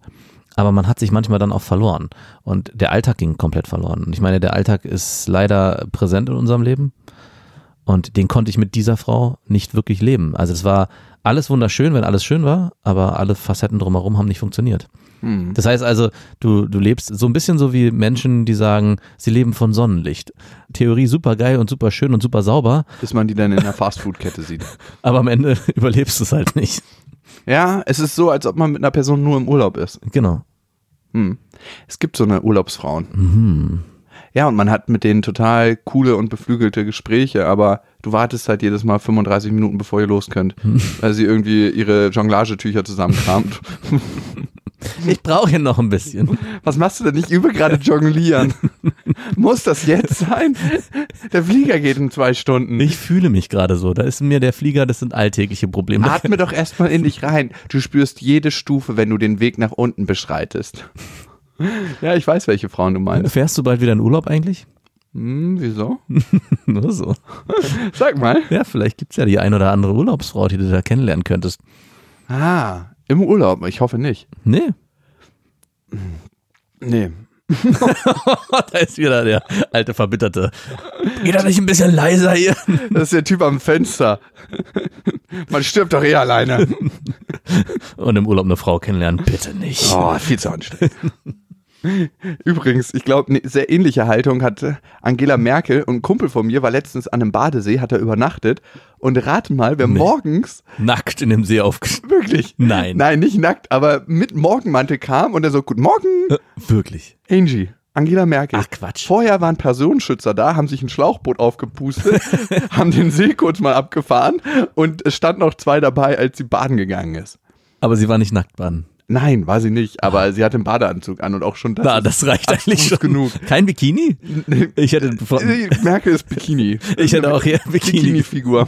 B: aber man hat sich manchmal dann auch verloren und der Alltag ging komplett verloren. Und ich meine, der Alltag ist leider präsent in unserem Leben und den konnte ich mit dieser Frau nicht wirklich leben. Also es war alles wunderschön, wenn alles schön war, aber alle Facetten drumherum haben nicht funktioniert. Hm. Das heißt also, du, du lebst so ein bisschen so wie Menschen, die sagen, sie leben von Sonnenlicht. Theorie super geil und super schön und super sauber.
A: Bis man die dann in einer Fastfood-Kette sieht.
B: Aber am Ende überlebst du es halt nicht.
A: Ja, es ist so, als ob man mit einer Person nur im Urlaub ist.
B: Genau.
A: Hm. Es gibt so eine Urlaubsfrauen.
B: Mhm.
A: Ja, und man hat mit denen total coole und beflügelte Gespräche, aber du wartest halt jedes Mal fünfunddreißig Minuten, bevor ihr los könnt, weil sie irgendwie ihre Jonglagetücher zusammenkramt.
B: Ich brauche hier noch ein bisschen.
A: Was machst du denn? Ich übe gerade jonglieren. Muss das jetzt sein? Der Flieger geht in zwei Stunden.
B: Ich fühle mich gerade so. Da ist mir der Flieger, das sind alltägliche Probleme.
A: Atme doch erstmal in dich rein. Du spürst jede Stufe, wenn du den Weg nach unten beschreitest. Ja, ich weiß, welche Frauen du meinst.
B: Fährst du bald wieder in Urlaub eigentlich?
A: Hm, wieso?
B: Nur so.
A: Sag mal.
B: Ja, vielleicht gibt es ja die ein oder andere Urlaubsfrau, die du da kennenlernen könntest.
A: Ah, im Urlaub. Ich hoffe nicht.
B: Nee.
A: Nee.
B: Da ist wieder der alte Verbitterte. Geht doch nicht ein bisschen leiser hier?
A: Das ist der Typ am Fenster. Man stirbt doch eh alleine.
B: Und im Urlaub eine Frau kennenlernen, bitte nicht.
A: Oh, viel zu anstrengend. Übrigens, ich glaube, eine sehr ähnliche Haltung hatte Angela Merkel und ein Kumpel von mir war letztens an einem Badesee, hat er übernachtet und rate mal, wer
B: Nee.
A: morgens
B: Nackt in dem See aufgestanden.
A: wirklich,
B: Nein.
A: nein, nicht nackt, aber mit Morgenmantel kam und er so, guten Morgen,
B: Äh, wirklich?
A: Angie, Angela Merkel.
B: Ach, Quatsch.
A: Vorher waren Personenschützer da, haben sich ein Schlauchboot aufgepustet, haben den See kurz mal abgefahren und es standen noch zwei dabei, als sie baden gegangen ist.
B: Aber sie war nicht nackt baden.
A: Nein, war sie nicht, aber sie hatte einen Badeanzug an und auch schon das.
B: Na,
A: ist
B: das reicht eigentlich schon.
A: genug.
B: Kein Bikini? Ich hätte,
A: Merkel ist Bikini.
B: ich hätte auch hier Bikini.
A: Bikini-Figur.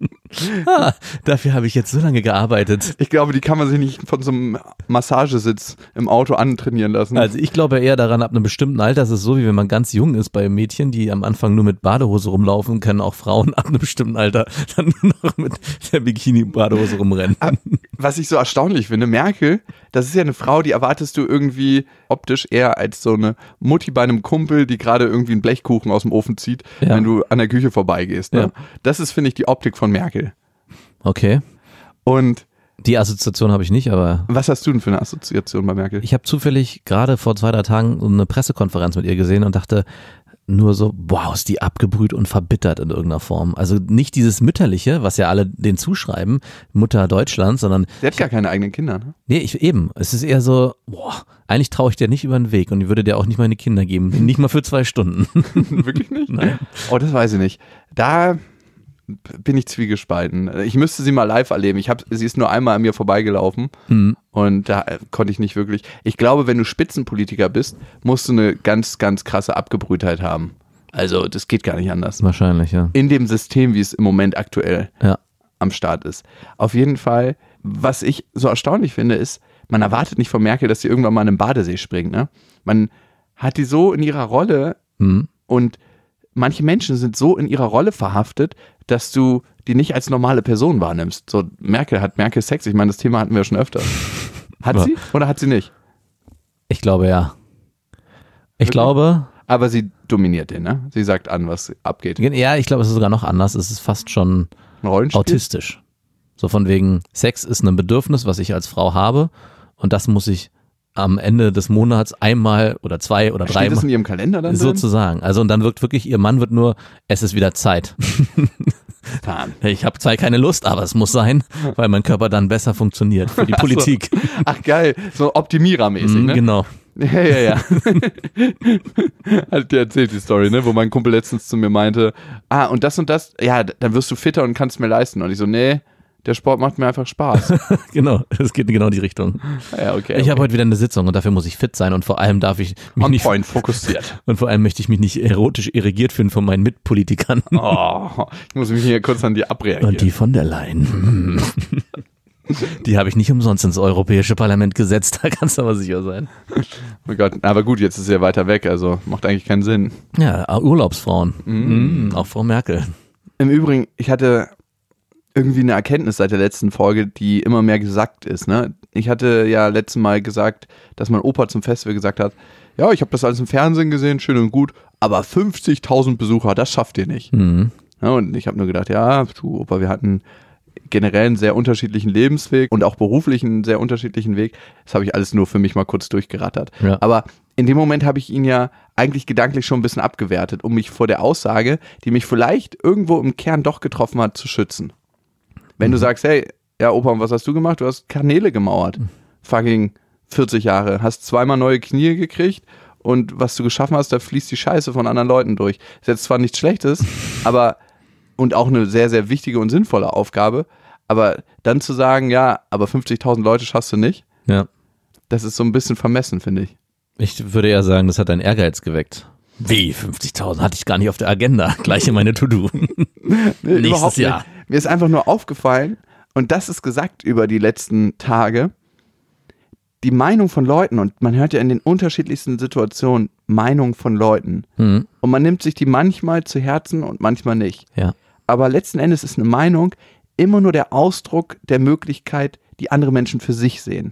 B: Ah, dafür habe ich jetzt so lange gearbeitet.
A: Ich glaube, die kann man sich nicht von so einem Massagesitz im Auto antrainieren lassen.
B: Also ich glaube eher daran, ab einem bestimmten Alter ist es so, wie wenn man ganz jung ist bei Mädchen, die am Anfang nur mit Badehose rumlaufen, können auch Frauen ab einem bestimmten Alter dann nur noch mit der Bikini-Badehose rumrennen.
A: Was ich so erstaunlich finde, Merkel, das ist ja eine Frau, die erwartest du irgendwie optisch eher als so eine Mutti bei einem Kumpel, die gerade irgendwie einen Blechkuchen aus dem Ofen zieht,
B: Ja.
A: wenn du an der Küche vorbeigehst. Ne?
B: Ja.
A: Das ist, finde ich, die Optik von Merkel.
B: Okay.
A: Und
B: Die Assoziation habe ich nicht, aber
A: was hast du denn für eine Assoziation bei Merkel?
B: ich habe zufällig gerade vor zwei, drei Tagen so eine Pressekonferenz mit ihr gesehen und dachte nur so, wow, ist die abgebrüht und verbittert in irgendeiner Form. Also nicht dieses Mütterliche, was ja alle denen zuschreiben, Mutter Deutschlands, sondern
A: Sie hat gar keine eigenen Kinder, ne?
B: nee, ich eben. Es ist eher so, boah, eigentlich traue ich dir nicht über den Weg und ich würde dir auch nicht meine Kinder geben. Nicht mal für zwei Stunden.
A: Wirklich nicht?
B: Nein.
A: Oh, das weiß ich nicht. Da bin ich zwiegespalten. Ich müsste sie mal live erleben. Ich hab, sie ist nur einmal an mir vorbeigelaufen
B: Hm.
A: und da konnte ich nicht wirklich. Ich glaube, wenn du Spitzenpolitiker bist, musst du eine ganz, ganz krasse Abgebrühtheit haben. Also, das geht gar nicht anders.
B: Wahrscheinlich, ja.
A: In dem System, wie es im Moment aktuell
B: Ja.
A: am Start ist. Auf jeden Fall, was ich so erstaunlich finde, ist, man erwartet nicht von Merkel, dass sie irgendwann mal in einen Badesee springt. Ne? Man hat die so in ihrer Rolle
B: Hm.
A: und manche Menschen sind so in ihrer Rolle verhaftet, dass du die nicht als normale Person wahrnimmst. So, Merkel hat Merkel Sex. Ich meine, das Thema hatten wir schon öfter. Hat
B: Ja.
A: sie oder hat sie nicht?
B: Ich glaube, ja. Ich
A: Wirklich?
B: glaube,
A: Aber sie dominiert den, ne? Sie sagt an, was abgeht.
B: ja, ich glaube, es ist sogar noch anders. Es ist fast schon
A: Ein Rollenspiel?
B: autistisch. So von wegen, Sex ist ein Bedürfnis, was ich als Frau habe und das muss ich am Ende des Monats einmal oder zwei oder
A: Steht das in
B: dreimal
A: ihrem Kalender dann drin?
B: sozusagen. Also und dann wirkt wirklich, ihr Mann wird nur, es ist wieder Zeit.
A: Getan.
B: Ich habe zwar keine Lust, aber es muss sein, weil mein Körper dann besser funktioniert für die
A: Ach so.
B: Politik.
A: Ach geil, so Optimierer-mäßig,
B: Mhm,
A: ne?
B: Genau.
A: Ja, ja, ja. Hat dir erzählt die Story, ne? Wo mein Kumpel letztens zu mir meinte, ah, und das und das, ja, dann wirst du fitter und kannst mir leisten. Und ich so, nee, der Sport macht mir einfach Spaß.
B: Genau, es geht in genau die Richtung.
A: Ja, okay.
B: Ich habe
A: okay.
B: heute wieder eine Sitzung und dafür muss ich fit sein und vor allem darf ich mich
A: On
B: nicht
A: point, fokussiert.
B: und vor allem möchte ich mich nicht erotisch irrigiert fühlen von meinen Mitpolitikern.
A: Oh, ich muss mich hier kurz an die abreagieren.
B: Und die von der Leyen. Die habe ich nicht umsonst ins Europäische Parlament gesetzt, da kannst du aber sicher sein.
A: Oh Gott, aber gut, jetzt ist sie ja weiter weg, also macht eigentlich keinen Sinn.
B: Ja, Urlaubsfrauen. Mm, auch Frau Merkel.
A: Im Übrigen, ich hatte irgendwie eine Erkenntnis seit der letzten Folge, die immer mehr gesackt ist, ne? Ich hatte ja letztes Mal gesagt, dass mein Opa zum Festival gesagt hat, ja, ich habe das alles im Fernsehen gesehen, schön und gut, aber fünfzigtausend Besucher, das schafft ihr nicht.
B: Mhm.
A: Ja, und ich habe nur gedacht, ja, du Opa, wir hatten generell einen sehr unterschiedlichen Lebensweg und auch beruflich einen sehr unterschiedlichen Weg. Das habe ich alles nur für mich mal kurz durchgerattert.
B: Ja.
A: Aber in dem Moment habe ich ihn ja eigentlich gedanklich schon ein bisschen abgewertet, um mich vor der Aussage, die mich vielleicht irgendwo im Kern doch getroffen hat, zu schützen. Wenn mhm. du sagst, hey, ja Opa, und was hast du gemacht? Du hast Kanäle gemauert. Mhm. Fucking vierzig Jahre. Hast zweimal neue Knie gekriegt und was du geschaffen hast, da fließt die Scheiße von anderen Leuten durch. Ist jetzt zwar nichts Schlechtes, aber und auch eine sehr, sehr wichtige und sinnvolle Aufgabe, aber dann zu sagen, ja, aber fünfzigtausend Leute schaffst du nicht,
B: ja.
A: Das ist so ein bisschen vermessen, finde ich.
B: Ich würde eher sagen, das hat deinen Ehrgeiz geweckt. Wie, fünfzigtausend? Hatte ich gar nicht auf der Agenda. Gleich in meine To-Do.
A: Nee,
B: Nächstes Jahr.
A: Nicht. Mir ist einfach nur aufgefallen, und das ist gesagt über die letzten Tage, die Meinung von Leuten, und man hört ja in den unterschiedlichsten Situationen Meinung von Leuten.
B: Mhm.
A: Und man nimmt sich die manchmal zu Herzen und manchmal nicht.
B: Ja.
A: Aber letzten Endes ist eine Meinung immer nur der Ausdruck der Möglichkeit, die andere Menschen für sich sehen.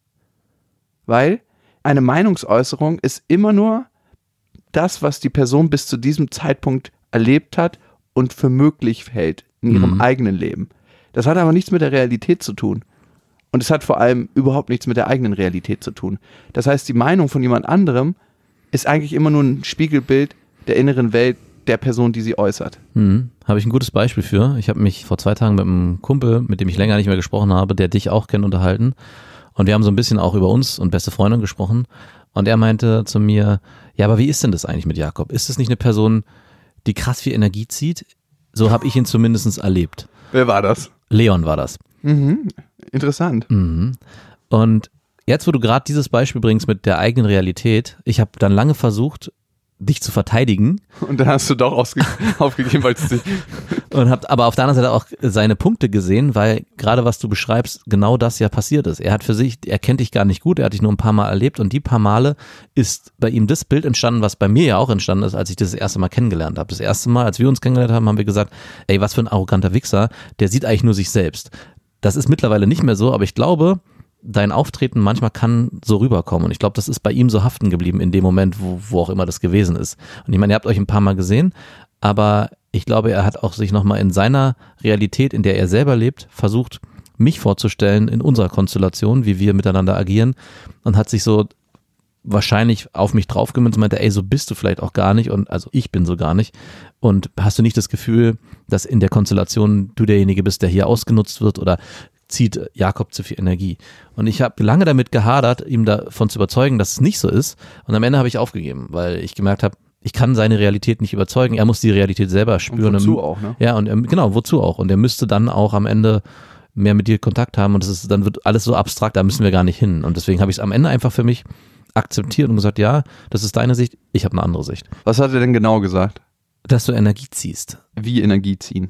A: Weil eine Meinungsäußerung ist immer nur das, was die Person bis zu diesem Zeitpunkt erlebt hat und für möglich hält in ihrem
B: Mhm.
A: eigenen Leben. Das hat aber nichts mit der Realität zu tun. Und es hat vor allem überhaupt nichts mit der eigenen Realität zu tun. Das heißt, die Meinung von jemand anderem ist eigentlich immer nur ein Spiegelbild der inneren Welt der Person, die sie äußert.
B: Mhm. Habe ich ein gutes Beispiel für. Ich habe mich vor zwei Tagen mit einem Kumpel, mit dem ich länger nicht mehr gesprochen habe, der dich auch kennt, unterhalten. Und wir haben so ein bisschen auch über uns und beste Freundin gesprochen. Und er meinte zu mir, ja, aber wie ist denn das eigentlich mit Jakob? Ist das nicht eine Person, die krass viel Energie zieht? So habe ich ihn zumindest erlebt.
A: Wer war das?
B: Leon war das.
A: Mhm. Interessant.
B: Mhm. Und jetzt, wo du gerade dieses Beispiel bringst mit der eigenen Realität, ich habe dann lange versucht, dich zu verteidigen.
A: Und dann hast du doch ausge- aufgegeben, weil es dich...
B: Und hab aber auf der anderen Seite auch seine Punkte gesehen, weil gerade was du beschreibst, genau das ja passiert ist. Er hat für sich, er kennt dich gar nicht gut, er hat dich nur ein paar Mal erlebt und die paar Male ist bei ihm das Bild entstanden, was bei mir ja auch entstanden ist, als ich das, das erste Mal kennengelernt habe. Das erste Mal, als wir uns kennengelernt haben, haben wir gesagt, ey, was für ein arroganter Wichser, der sieht eigentlich nur sich selbst. Das ist mittlerweile nicht mehr so, aber ich glaube, dein Auftreten manchmal kann so rüberkommen und ich glaube, das ist bei ihm so haften geblieben in dem Moment, wo, wo auch immer das gewesen ist. Und ich meine, ihr habt euch ein paar Mal gesehen, aber ich glaube, er hat auch sich nochmal in seiner Realität, in der er selber lebt, versucht, mich vorzustellen in unserer Konstellation, wie wir miteinander agieren und hat sich so wahrscheinlich auf mich draufgemünzt und meinte, ey, so bist du vielleicht auch gar nicht und also ich bin so gar nicht und hast du nicht das Gefühl, dass in der Konstellation du derjenige bist, der hier ausgenutzt wird oder zieht Jakob zu viel Energie. Und ich habe lange damit gehadert, ihm davon zu überzeugen, dass es nicht so ist. Und am Ende habe ich aufgegeben, weil ich gemerkt habe, ich kann seine Realität nicht überzeugen. Er muss die Realität selber spüren.
A: Und wozu auch, ne?
B: Ja, und er, genau, wozu auch. Und er müsste dann auch am Ende mehr mit dir Kontakt haben. Und das ist, dann wird alles so abstrakt, da müssen wir gar nicht hin. Und deswegen habe ich es am Ende einfach für mich akzeptiert und gesagt, ja, das ist deine Sicht, ich habe eine andere Sicht.
A: Was hat er denn genau gesagt?
B: Dass du Energie ziehst.
A: Wie Energie ziehen?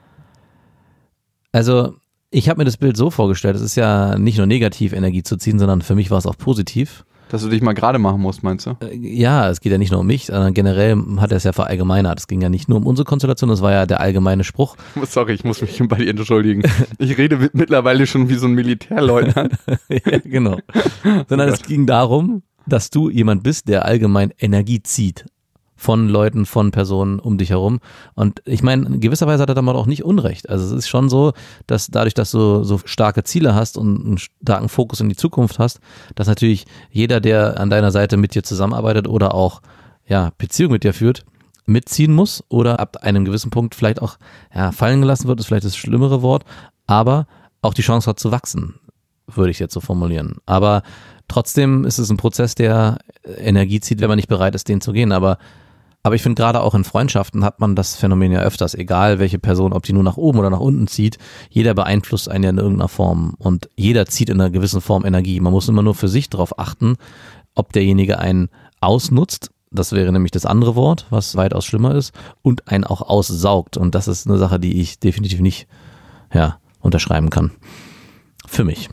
B: Also ich habe mir das Bild so vorgestellt, es ist ja nicht nur negativ Energie zu ziehen, sondern für mich war es auch positiv.
A: Dass du dich mal gerade machen musst, meinst du?
B: Ja, es geht ja nicht nur um mich, sondern generell hat er es ja verallgemeinert. Es ging ja nicht nur um unsere Konstellation, das war ja der allgemeine Spruch.
A: Sorry, ich muss mich bei dir entschuldigen. Ich rede mittlerweile schon wie so ein Militärleutnant.
B: Ja, genau. Sondern es ging darum, dass du jemand bist, der allgemein Energie zieht. Von Leuten, von Personen um dich herum. Und ich meine, in gewisser Weise hat er damit auch nicht Unrecht. Also es ist schon so, dass dadurch, dass du so starke Ziele hast und einen starken Fokus in die Zukunft hast, dass natürlich jeder, der an deiner Seite mit dir zusammenarbeitet oder auch ja Beziehung mit dir führt, mitziehen muss oder ab einem gewissen Punkt vielleicht auch ja, fallen gelassen wird, ist vielleicht das schlimmere Wort, aber auch die Chance hat zu wachsen, würde ich jetzt so formulieren. Aber trotzdem ist es ein Prozess, der Energie zieht, wenn man nicht bereit ist, den zu gehen. Aber Aber ich finde, gerade auch in Freundschaften hat man das Phänomen ja öfters, egal welche Person, ob die nur nach oben oder nach unten zieht, jeder beeinflusst einen ja in irgendeiner Form und jeder zieht in einer gewissen Form Energie. Man muss immer nur für sich darauf achten, ob derjenige einen ausnutzt, das wäre nämlich das andere Wort, was weitaus schlimmer ist, und einen auch aussaugt. Und das ist eine Sache, die ich definitiv nicht ja, unterschreiben kann. Für mich.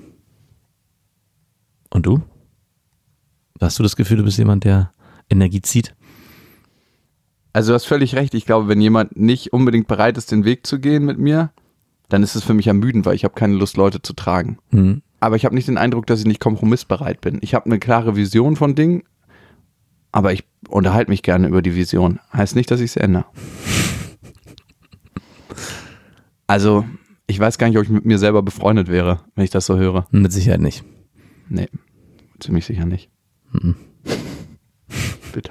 B: Und du? Hast du das Gefühl, du bist jemand, der Energie zieht?
A: Also du hast völlig recht. Ich glaube, wenn jemand nicht unbedingt bereit ist, den Weg zu gehen mit mir, dann ist es für mich ermüdend, weil ich habe keine Lust, Leute zu tragen.
B: Mhm.
A: aber ich habe nicht den Eindruck, dass ich nicht kompromissbereit bin. Ich habe eine klare Vision von Dingen, aber ich unterhalte mich gerne über die Vision. Heißt nicht, dass ich es ändere. Also, ich weiß gar nicht, ob ich mit mir selber befreundet wäre, wenn ich das so höre.
B: Mit Sicherheit nicht.
A: Nee, ziemlich sicher nicht.
B: Mhm.
A: Bitte.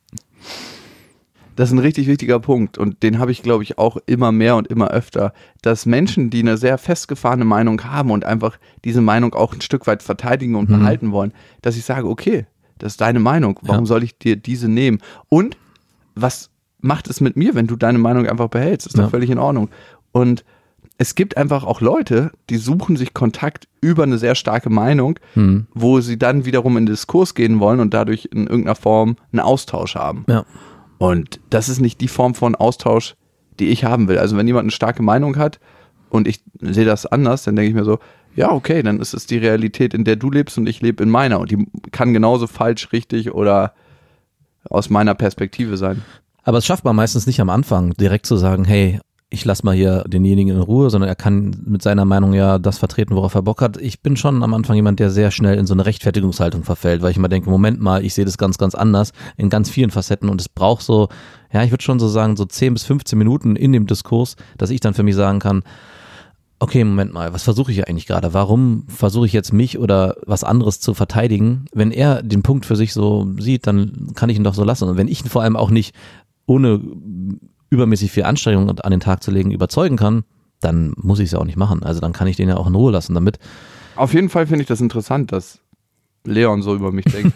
A: Das ist ein richtig wichtiger Punkt und den habe ich, glaube ich, auch immer mehr und immer öfter, dass Menschen, die eine sehr festgefahrene Meinung haben und einfach diese Meinung auch ein Stück weit verteidigen und
B: Mhm.
A: behalten wollen, dass ich sage, okay, das ist deine Meinung, warum
B: Ja.
A: soll ich dir diese nehmen? Und was macht es mit mir, wenn du deine Meinung einfach behältst? Ist doch
B: Ja.
A: völlig in Ordnung. Und es gibt einfach auch Leute, die suchen sich Kontakt über eine sehr starke Meinung,
B: Mhm.
A: wo sie dann wiederum in den Diskurs gehen wollen und dadurch in irgendeiner Form einen Austausch haben.
B: Ja.
A: Und das ist nicht die Form von Austausch, die ich haben will. Also wenn jemand eine starke Meinung hat und ich sehe das anders, dann denke ich mir so, ja okay, dann ist es die Realität, in der du lebst und ich lebe in meiner. Und die kann genauso falsch, richtig oder aus meiner Perspektive sein.
B: Aber es schafft man meistens nicht am Anfang, direkt zu sagen, hey, ich lasse mal hier denjenigen in Ruhe, sondern er kann mit seiner Meinung ja das vertreten, worauf er Bock hat. Ich bin schon am Anfang jemand, der sehr schnell in so eine Rechtfertigungshaltung verfällt, weil ich immer denke, Moment mal, ich sehe das ganz, ganz anders in ganz vielen Facetten und es braucht so, ja, ich würde schon so sagen, so zehn bis fünfzehn Minuten in dem Diskurs, dass ich dann für mich sagen kann, okay, Moment mal, was versuche ich hier eigentlich gerade? Warum versuche ich jetzt mich oder was anderes zu verteidigen? Wenn er den Punkt für sich so sieht, dann kann ich ihn doch so lassen. Und wenn ich ihn vor allem auch nicht ohne übermäßig viel Anstrengung an den Tag zu legen überzeugen kann, dann muss ich es ja auch nicht machen. Also dann kann ich den ja auch in Ruhe lassen damit.
A: Auf jeden Fall finde ich das interessant, dass Leon so über mich denkt.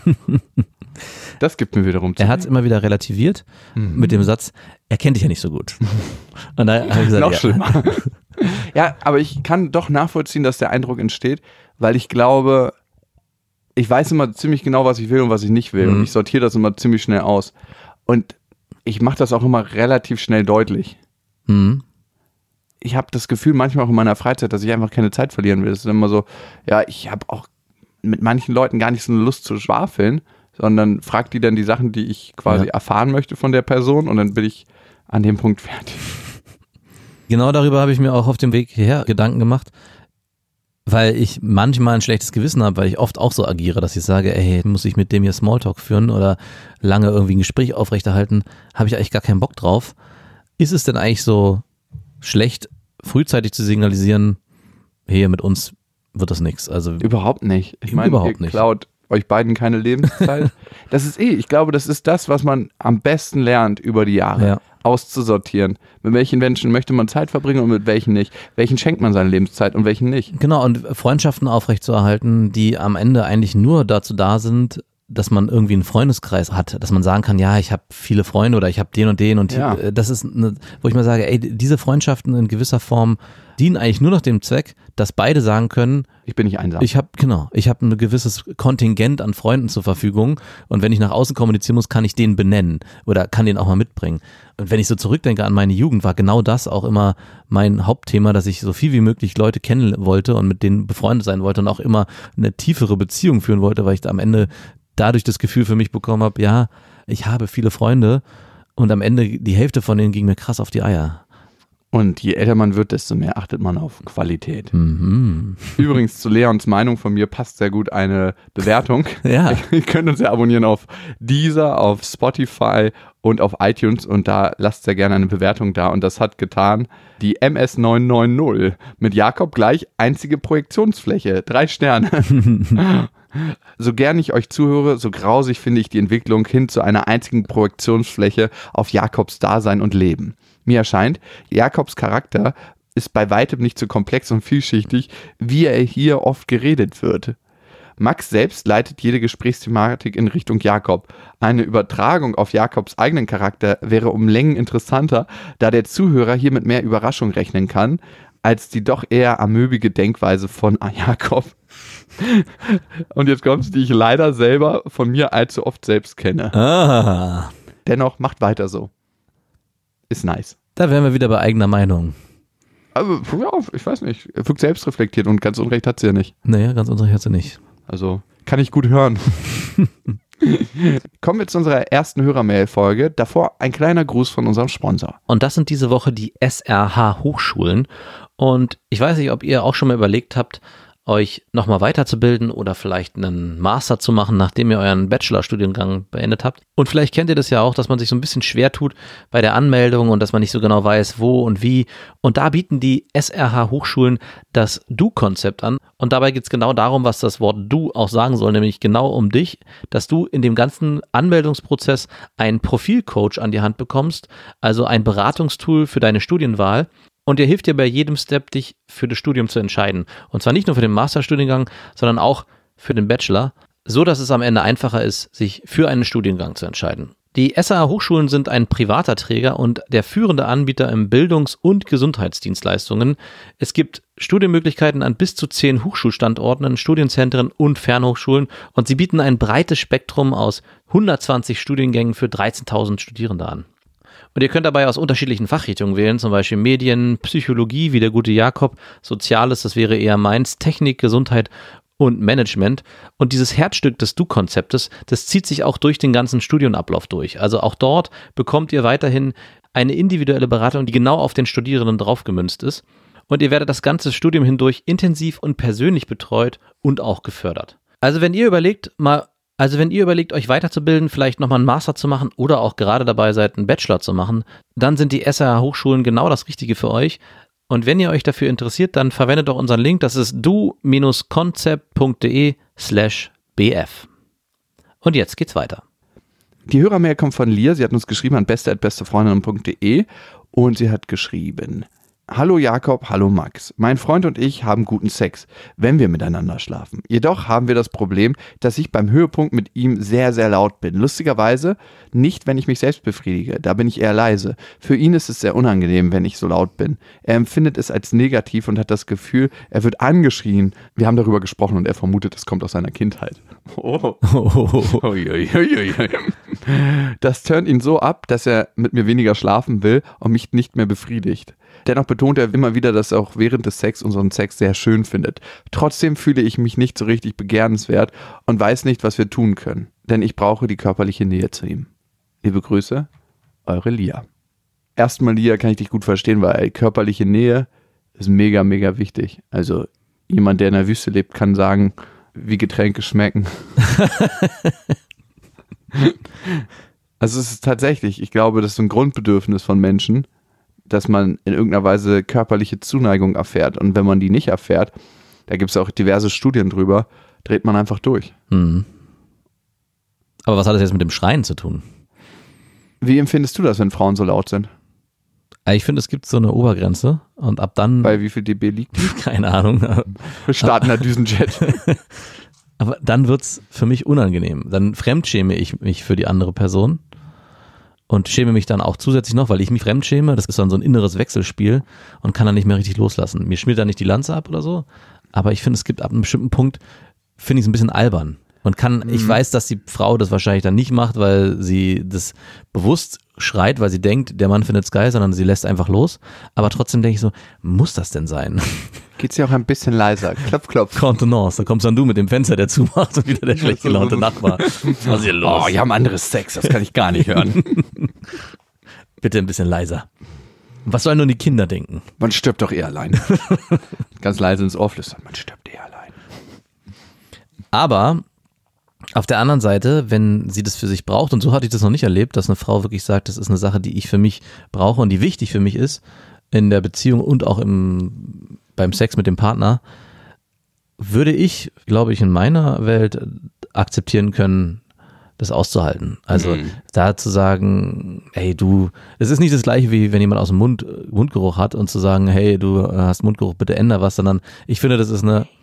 A: Das gibt mir wiederum zu.
B: Er hat es immer wieder relativiert
A: Mhm.
B: mit dem Satz, er kennt dich ja nicht so gut. Und da habe ich gesagt,
A: Noch
B: ja.
A: schlimmer. Ja, aber ich kann doch nachvollziehen, dass der Eindruck entsteht, weil ich glaube, ich weiß immer ziemlich genau, was ich will und was ich nicht will.
B: Mhm.
A: Und ich sortiere das immer ziemlich schnell aus. Und ich mache das auch immer relativ schnell deutlich.
B: Mhm.
A: Ich habe das Gefühl manchmal auch in meiner Freizeit, dass ich einfach keine Zeit verlieren will. Es ist immer so, ja, ich habe auch mit manchen Leuten gar nicht so eine Lust zu schwafeln, sondern frag die dann die Sachen, die ich quasi
B: Ja.
A: erfahren möchte von der Person und dann bin ich an dem Punkt fertig.
B: Genau darüber habe ich mir auch auf dem Weg hierher Gedanken gemacht, weil ich manchmal ein schlechtes Gewissen habe, weil ich oft auch so agiere, dass ich sage, ey, muss ich mit dem hier Smalltalk führen oder lange irgendwie ein Gespräch aufrechterhalten, habe ich eigentlich gar keinen Bock drauf. Ist es denn eigentlich so schlecht, frühzeitig zu signalisieren, hey, mit uns wird das nichts? Also
A: Überhaupt nicht. Ich meine,
B: Überhaupt
A: ihr
B: nicht.
A: klaut euch beiden keine Lebenszeit. Das ist eh, ich glaube, das ist das, was man am besten lernt über die Jahre.
B: Ja.
A: Auszusortieren. Mit welchen Menschen möchte man Zeit verbringen und mit welchen nicht. Welchen schenkt man seine Lebenszeit und welchen nicht.
B: Genau, und Freundschaften aufrechtzuerhalten, die am Ende eigentlich nur dazu da sind, dass man irgendwie einen Freundeskreis hat, dass man sagen kann, ja, ich habe viele Freunde oder ich habe den und den und
A: Ja.
B: die, das ist, eine, wo ich mal sage, ey, diese Freundschaften in gewisser Form dienen eigentlich nur noch dem Zweck, dass beide sagen können,
A: Ich bin nicht einsam.
B: ich habe genau, ich habe ein gewisses Kontingent an Freunden zur Verfügung und wenn ich nach außen kommunizieren muss, kann ich den benennen oder kann den auch mal mitbringen. Und wenn ich so zurückdenke an meine Jugend, war genau das auch immer mein Hauptthema, dass ich so viel wie möglich Leute kennen wollte und mit denen befreundet sein wollte und auch immer eine tiefere Beziehung führen wollte, weil ich da am Ende dadurch das Gefühl für mich bekommen habe, ja, ich habe viele Freunde und am Ende die Hälfte von denen ging mir krass auf die Eier.
A: Und je älter man wird, desto mehr achtet man auf Qualität.
B: Mhm.
A: Übrigens, zu Leons Meinung von mir passt sehr gut eine Bewertung.
B: Ja.
A: Ihr könnt uns ja abonnieren auf Deezer, auf Spotify und auf iTunes und da lasst sehr gerne eine Bewertung da. Und das hat getan die M S neun neun null mit Jakob gleich einzige Projektionsfläche. Drei Sterne. So gern ich euch zuhöre, so grausig finde ich die Entwicklung hin zu einer einzigen Projektionsfläche auf Jakobs Dasein und Leben. Mir erscheint, Jakobs Charakter ist bei weitem nicht so komplex und vielschichtig, wie er hier oft geredet wird. Max selbst leitet jede Gesprächsthematik in Richtung Jakob. Eine Übertragung auf Jakobs eigenen Charakter wäre um Längen interessanter, da der Zuhörer hier mit mehr Überraschung rechnen kann, als die doch eher amöbige Denkweise von Jakob. Und jetzt kommt's, die ich leider selber von mir allzu oft selbst kenne.
B: Ah,
A: Dennoch, macht weiter so. Ist nice.
B: da wären wir wieder bei eigener Meinung.
A: Also, ja, ich weiß nicht. Er wirkt selbstreflektiert und ganz Unrecht hat sie ja nicht.
B: Naja, ganz unrecht hat sie nicht.
A: Also, kann ich gut hören. Kommen wir zu unserer ersten Hörermail-Folge. Davor ein kleiner Gruß von unserem Sponsor.
B: Und das sind diese Woche die S R H Hochschulen. Und ich weiß nicht, ob ihr auch schon mal überlegt habt, euch nochmal weiterzubilden oder vielleicht einen Master zu machen, nachdem ihr euren Bachelorstudiengang beendet habt. Und vielleicht kennt ihr das ja auch, dass man sich so ein bisschen schwer tut bei der Anmeldung und dass man nicht so genau weiß, wo und wie. Und da bieten die S R H-Hochschulen das Du-Konzept an. Und dabei geht es genau darum, was das Wort Du auch sagen soll, nämlich genau um dich, dass du in dem ganzen Anmeldungsprozess einen Profilcoach an die Hand bekommst, also ein Beratungstool für deine Studienwahl. Und der hilft dir bei jedem Step, dich für das Studium zu entscheiden. Und zwar nicht nur für den Masterstudiengang, sondern auch für den Bachelor, so dass es am Ende einfacher ist, sich für einen Studiengang zu entscheiden. Die S R H-Hochschulen sind ein privater Träger und der führende Anbieter im Bildungs- und Gesundheitsdienstleistungen. Es gibt Studienmöglichkeiten an bis zu zehn Hochschulstandorten, Studienzentren und Fernhochschulen und sie bieten ein breites Spektrum aus hundertzwanzig Studiengängen für dreizehntausend Studierende an. Und ihr könnt dabei aus unterschiedlichen Fachrichtungen wählen, zum Beispiel Medien, Psychologie, wie der gute Jakob, Soziales, das wäre eher meins, Technik, Gesundheit und Management. Und dieses Herzstück des Du-Konzeptes, das zieht sich auch durch den ganzen Studienablauf durch. Also auch dort bekommt ihr weiterhin eine individuelle Beratung, die genau auf den Studierenden draufgemünzt ist. Und ihr werdet das ganze Studium hindurch intensiv und persönlich betreut und auch gefördert. Also wenn ihr überlegt, mal Also wenn ihr überlegt, euch weiterzubilden, vielleicht nochmal einen Master zu machen oder auch gerade dabei seid, einen Bachelor zu machen, dann sind die S R H-Hochschulen genau das Richtige für euch. Und wenn ihr euch dafür interessiert, dann verwendet doch unseren Link, das ist du-konzept.de slash bf. Und jetzt geht's weiter.
A: Die Hörermail kommt von Lia, sie hat uns geschrieben an beste at bestefreundinnen punkt de und sie hat geschrieben: Hallo Jakob, hallo Max. Mein Freund und ich haben guten Sex, wenn wir miteinander schlafen. Jedoch haben wir das Problem, dass ich beim Höhepunkt mit ihm sehr, sehr laut bin. Lustigerweise nicht, wenn ich mich selbst befriedige. Da bin ich eher leise. Für ihn ist es sehr unangenehm, wenn ich so laut bin. Er empfindet es als negativ und hat das Gefühl, er wird angeschrien. Wir haben darüber gesprochen und er vermutet, es kommt aus seiner Kindheit. Oh. Oh. Das turnt ihn so ab, dass er mit mir weniger schlafen will und mich nicht mehr befriedigt. Dennoch betont er immer wieder, dass er auch während des Sex unseren Sex sehr schön findet. Trotzdem fühle ich mich nicht so richtig begehrenswert und weiß nicht, was wir tun können. Denn ich brauche die körperliche Nähe zu ihm. Liebe Grüße, eure Lia. Erstmal, Lia, kann ich dich gut verstehen, weil körperliche Nähe ist mega, mega wichtig. Also jemand, der in der Wüste lebt, kann sagen, wie Getränke schmecken. Also es ist tatsächlich, ich glaube, das ist ein Grundbedürfnis von Menschen, dass man in irgendeiner Weise körperliche Zuneigung erfährt. Und wenn man die nicht erfährt, da gibt es auch diverse Studien drüber, dreht man einfach durch.
B: Mhm. Aber was hat das jetzt mit dem Schreien zu tun?
A: Wie empfindest du das, wenn Frauen so laut sind?
B: Ich finde, es gibt so eine Obergrenze und ab dann...
A: Bei wie viel dB liegt die?
B: Keine Ahnung.
A: Wir starten der Düsenjet.
B: Aber dann wird es für mich unangenehm. Dann fremdschäme ich mich für die andere Person. Und schäme mich dann auch zusätzlich noch, weil ich mich fremdschäme. Das ist dann so ein inneres Wechselspiel und kann dann nicht mehr richtig loslassen. Mir schmiert da nicht die Lanze ab oder so, aber ich finde, es gibt ab einem bestimmten Punkt, finde ich es ein bisschen albern. Und kann, mhm. ich weiß, dass die Frau das wahrscheinlich dann nicht macht, weil sie das bewusst schreit, weil sie denkt, der Mann findet es geil, sondern sie lässt einfach los. Aber trotzdem denke ich so, muss das denn sein?
A: Geht's ja auch ein bisschen leiser. Klopf, klopf.
B: Contenance, da kommst dann du mit dem Fenster, der zumacht und wieder der schlecht gelaunte Nachbar. Was ist hier los?
A: Oh, ich habe anderes Sex, das kann ich gar nicht hören.
B: Bitte ein bisschen leiser. Was sollen nun die Kinder denken?
A: Man stirbt doch eh allein. Ganz leise ins Ohr flüstern, man stirbt eh allein.
B: Aber auf der anderen Seite, wenn sie das für sich braucht, und so hatte ich das noch nicht erlebt, dass eine Frau wirklich sagt, das ist eine Sache, die ich für mich brauche und die wichtig für mich ist, in der Beziehung und auch im, beim Sex mit dem Partner, würde ich, glaube ich, in meiner Welt akzeptieren können, das auszuhalten. Also mhm. da zu sagen, hey du, es ist nicht das gleiche, wie wenn jemand aus dem Mund Mundgeruch hat und zu sagen, hey du hast Mundgeruch, bitte änder was, sondern ich finde, das ist eine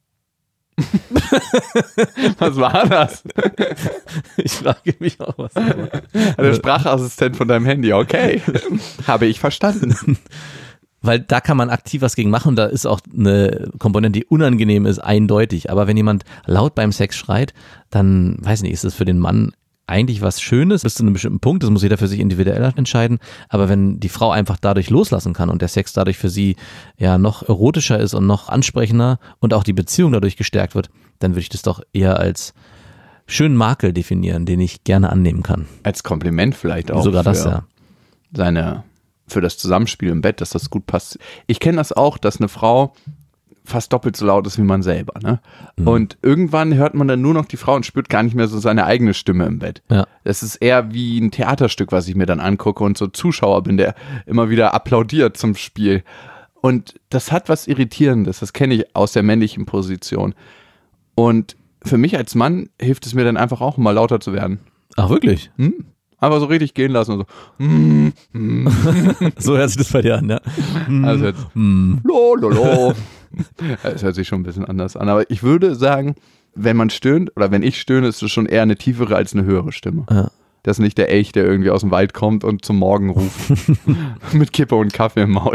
A: Was war das?
B: Ich frage mich auch, was das war.
A: Der Sprachassistent von deinem Handy, okay. Habe ich verstanden.
B: Weil da kann man aktiv was gegen machen, da ist auch eine Komponente, die unangenehm ist, eindeutig. Aber wenn jemand laut beim Sex schreit, dann, weiß ich nicht, ist das für den Mann eigentlich was Schönes, bis zu einem bestimmten Punkt, das muss jeder für sich individuell entscheiden, aber wenn die Frau einfach dadurch loslassen kann und der Sex dadurch für sie ja noch erotischer ist und noch ansprechender und auch die Beziehung dadurch gestärkt wird, dann würde ich das doch eher als schönen Makel definieren, den ich gerne annehmen kann.
A: Als Kompliment vielleicht auch.
B: Sogar das, ja.
A: Seine, für das Zusammenspiel im Bett, dass das gut passt. Ich kenne das auch, dass eine Frau fast doppelt so laut ist wie man selber. Ne? Mhm. Und irgendwann hört man dann nur noch die Frau und spürt gar nicht mehr so seine eigene Stimme im Bett.
B: Ja.
A: Das ist eher wie ein Theaterstück, was ich mir dann angucke und so Zuschauer bin, der immer wieder applaudiert zum Spiel. Und das hat was Irritierendes, das kenne ich aus der männlichen Position. Und für mich als Mann hilft es mir dann einfach auch, mal lauter zu werden.
B: Ach, wirklich?
A: Hm? Einfach so richtig gehen lassen und so. Hm, hm.
B: So hört sich das bei dir an, ja?
A: Also jetzt,
B: Hm.
A: lo, lo, lo. Es hört sich schon ein bisschen anders an. Aber ich würde sagen, wenn man stöhnt oder wenn ich stöhne, ist es schon eher eine tiefere als eine höhere Stimme.
B: Ja.
A: Das ist nicht der Elch, der irgendwie aus dem Wald kommt und zum Morgen ruft. Mit Kippe und Kaffee im Maul.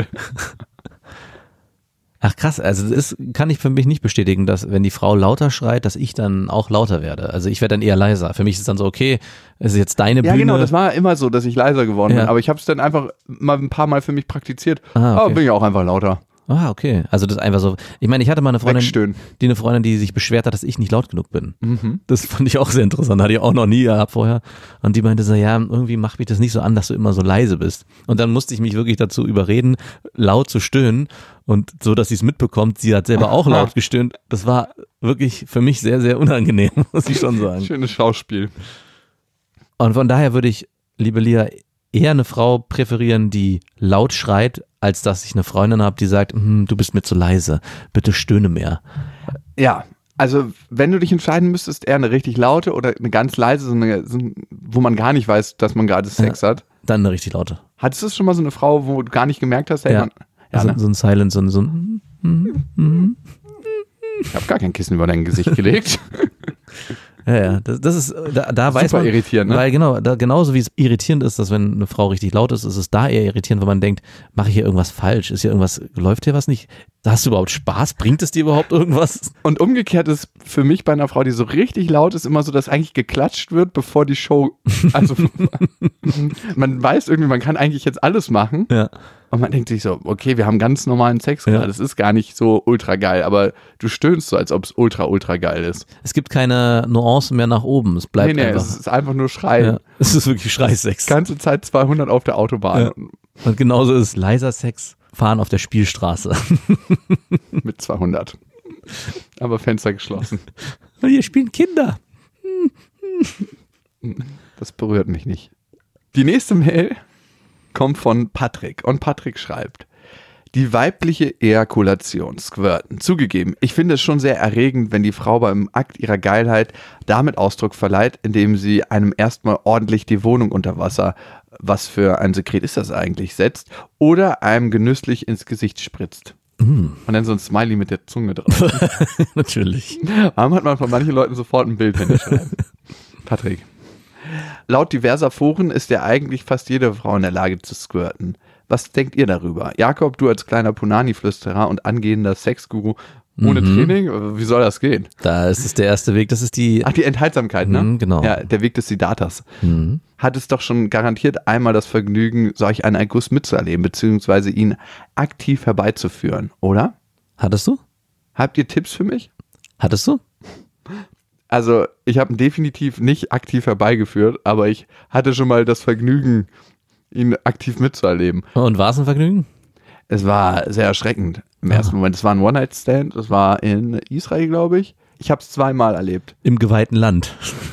B: Ach krass, also das ist, kann ich für mich nicht bestätigen, dass wenn die Frau lauter schreit, dass ich dann auch lauter werde. Also ich werde dann eher leiser. Für mich ist es dann so, okay, es ist jetzt deine
A: Ja,
B: Bühne.
A: genau, das war immer so, dass ich leiser geworden
B: Ja.
A: bin. Aber ich habe es dann einfach mal ein paar Mal für mich praktiziert.
B: Ah, okay.
A: Aber bin ich auch einfach lauter.
B: Ah, okay. Also das ist einfach so. Ich meine, ich hatte mal eine Freundin,
A: Wegstöhnen.
B: die eine Freundin, die sich beschwert hat, dass ich nicht laut genug bin.
A: Mhm.
B: Das fand ich auch sehr interessant. Hatte ich auch noch nie gehabt vorher. Und die meinte so, ja, irgendwie macht mich das nicht so an, dass du immer so leise bist. Und dann musste ich mich wirklich dazu überreden, laut zu stöhnen. Und so, dass sie es mitbekommt, sie hat selber auch laut gestöhnt. Das war wirklich für mich sehr, sehr unangenehm, muss ich schon sagen.
A: Schönes Schauspiel.
B: Und von daher würde ich, liebe Lia, eher eine Frau präferieren, die laut schreit, als dass ich eine Freundin habe, die sagt, hm, du bist mir zu leise, bitte stöhne mehr.
A: Ja, also wenn du dich entscheiden müsstest, eher eine richtig laute oder eine ganz leise, so eine, so, wo man gar nicht weiß, dass man gerade Sex
B: Ja.
A: hat.
B: Dann eine richtig laute.
A: Hattest du schon mal so eine Frau, wo du gar nicht gemerkt hast, hey,
B: Ja.
A: man, ja,
B: so,
A: ne?
B: so ein Silent, so ein, so ein hm, hm.
A: Ich habe gar kein Kissen über dein Gesicht gelegt.
B: Ja, ja, das, das ist, da, da weiß
A: Super
B: man,
A: irritierend, ne?
B: weil genau, da, genauso wie es irritierend ist, dass wenn eine Frau richtig laut ist, ist es da eher irritierend, wenn man denkt, mache ich hier irgendwas falsch, ist hier irgendwas, läuft hier was nicht, hast du überhaupt Spaß, bringt es dir überhaupt irgendwas?
A: Und umgekehrt ist für mich bei einer Frau, die so richtig laut ist, immer so, dass eigentlich geklatscht wird, bevor die Show, also man weiß irgendwie, man kann eigentlich jetzt alles machen.
B: Ja.
A: Und man denkt sich so, okay, wir haben ganz normalen Sex
B: Ja.
A: gerade, das ist gar nicht so ultra geil, aber du stöhnst so, als ob es ultra, ultra geil ist.
B: Es gibt keine Nuancen mehr nach oben, es bleibt
A: nee, nee,
B: einfach.
A: es ist einfach nur Schreien.
B: Ja, es ist wirklich Schreisex.
A: Ganze Zeit zweihundert auf der Autobahn
B: Ja. Und genauso ist leiser Sex, fahren auf der Spielstraße.
A: mit zweihundert. Aber Fenster geschlossen.
B: Und hier spielen Kinder.
A: Das berührt mich nicht. Die nächste Mail kommt von Patrick und Patrick schreibt: Die weibliche Ejakulation, Squirten. Zugegeben, ich finde es schon sehr erregend, wenn die Frau beim Akt ihrer Geilheit damit Ausdruck verleiht, indem sie einem erstmal ordentlich die Wohnung unter Wasser, was für ein Sekret ist das eigentlich, setzt oder einem genüsslich ins Gesicht spritzt.
B: Mm.
A: Und dann so ein Smiley mit der Zunge drauf.
B: Natürlich.
A: Warum hat man von manchen Leuten sofort ein Bild hingeschrieben? Patrick. Laut diverser Foren ist ja eigentlich fast jede Frau in der Lage zu squirten. Was denkt ihr darüber? Jakob, du als kleiner Punani-Flüsterer und angehender Sexguru ohne
B: Mhm.
A: Training, wie soll das gehen?
B: Da ist es der erste Weg, das ist die,
A: Ach, die Enthaltsamkeit, ne?
B: Mhm, genau.
A: Ja, der Weg des Siddharthas.
B: mhm.
A: Hat es doch schon garantiert einmal das Vergnügen, solch einen Erguss mitzuerleben, beziehungsweise ihn aktiv herbeizuführen, oder?
B: Hattest du?
A: Habt ihr Tipps für mich?
B: Hattest du?
A: Also, ich habe ihn definitiv nicht aktiv herbeigeführt, aber ich hatte schon mal das Vergnügen, ihn aktiv mitzuerleben.
B: Und war es ein Vergnügen?
A: Es war sehr erschreckend im
B: Ah.
A: ersten Moment. Es war ein One-Night-Stand, das war in Israel, glaube ich. Ich habe es zweimal erlebt.
B: Im geweihten Land.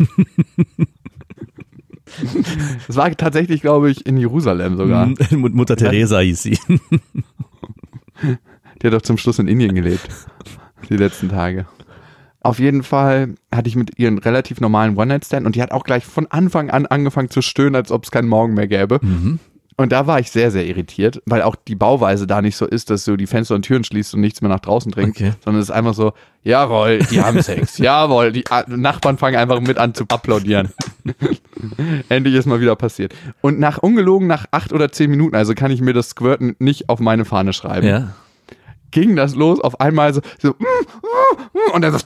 A: Es war tatsächlich, glaube ich, in Jerusalem sogar.
B: Mhm. Mutter Teresa hieß sie.
A: Die hat doch zum Schluss in Indien gelebt. Die letzten Tage. Auf jeden Fall hatte ich mit ihr einen relativ normalen One-Night-Stand und die hat auch gleich von Anfang an angefangen zu stöhnen, als ob es keinen Morgen mehr gäbe.
B: Mhm.
A: Und da war ich sehr, sehr irritiert, weil auch die Bauweise da nicht so ist, dass du die Fenster und Türen schließt und nichts mehr nach draußen dringt,
B: Okay.
A: sondern es ist einfach so, jawohl, die haben Sex, jawohl, die A- Nachbarn fangen einfach mit an zu applaudieren. Endlich ist mal wieder passiert. Und nach ungelogen, nach acht oder zehn Minuten, also kann ich mir das Squirten nicht auf meine Fahne schreiben,
B: Ja.
A: ging das los, auf einmal so, so und dann so